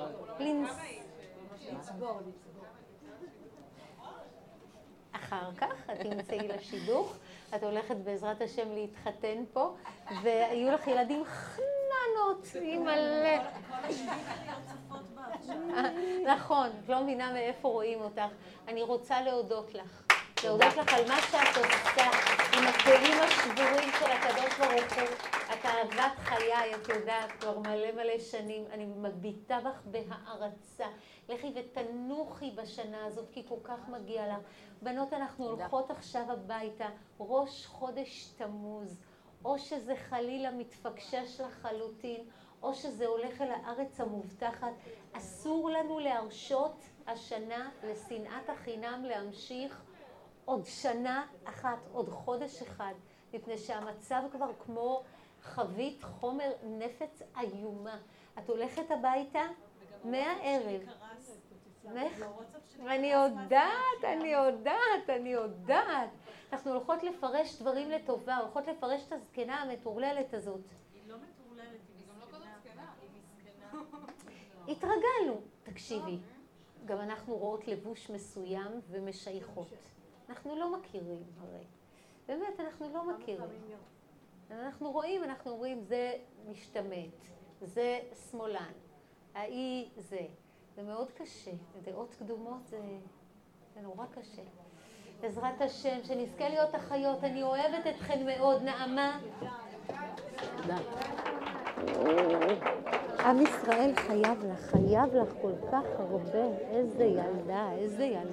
Speaker 1: אחר כך את תמצאי לשידוך, את הולכת בעזרת השם להתחתן פה, ויהיו לך ילדים חננות עם מלא. נכון, לא מבינה מאיפה רואים אותך. אני רוצה להודות לך. להודות לך על מה שאת עושה עם הכלים השבורים של הקדוש ברוך הוא. את אהבת חיי, את יודעת, כבר מלא מלא שנים. אני מביטה בך בהערצה. לכי ותנוחי בשנה הזאת, כי כל כך מגיע לך. בנות, אנחנו הולכות עכשיו הביתה, ראש חודש תמוז, או שזה חלילה מתפקשש לחלוטין, או שזה הולך אל הארץ המובטחת. אסור לנו להרשות השנה לשנאת החינם להמשיך עוד שנה אחת, עוד חודש אחד, מפני שהמצב כבר כמו חבית חומר נפץ איומה. את הולכת הביתה מהערב. אני יודעת, אני יודעת, אני יודעת. אנחנו הולכות לפרש דברים לטובה, הולכות לפרש את הזקנה המטורללת הזאת.
Speaker 3: היא לא מטורללת, היא גם לא כזאת זקנה, היא מסכנה.
Speaker 1: התרגלנו, תקשיבי. גם אנחנו רואות לבוש מסוים ומשייכות. אנחנו לא מכירים הרי. באמת, אנחנו לא מכירים. אנחנו רואים, אנחנו אומרים, זה משתמט, זה שמאלן, האי זה. זה מאוד קשה. דעות קדומות זה, זה נורא קשה. בעזרת השם, שנזכה להיות אחיות. אני אוהבת אתכן מאוד. נעמה.
Speaker 2: תודה.
Speaker 1: עם ישראל חייב לך, חייב לך כל כך הרבה. איזה ילדה, איזה ילדה.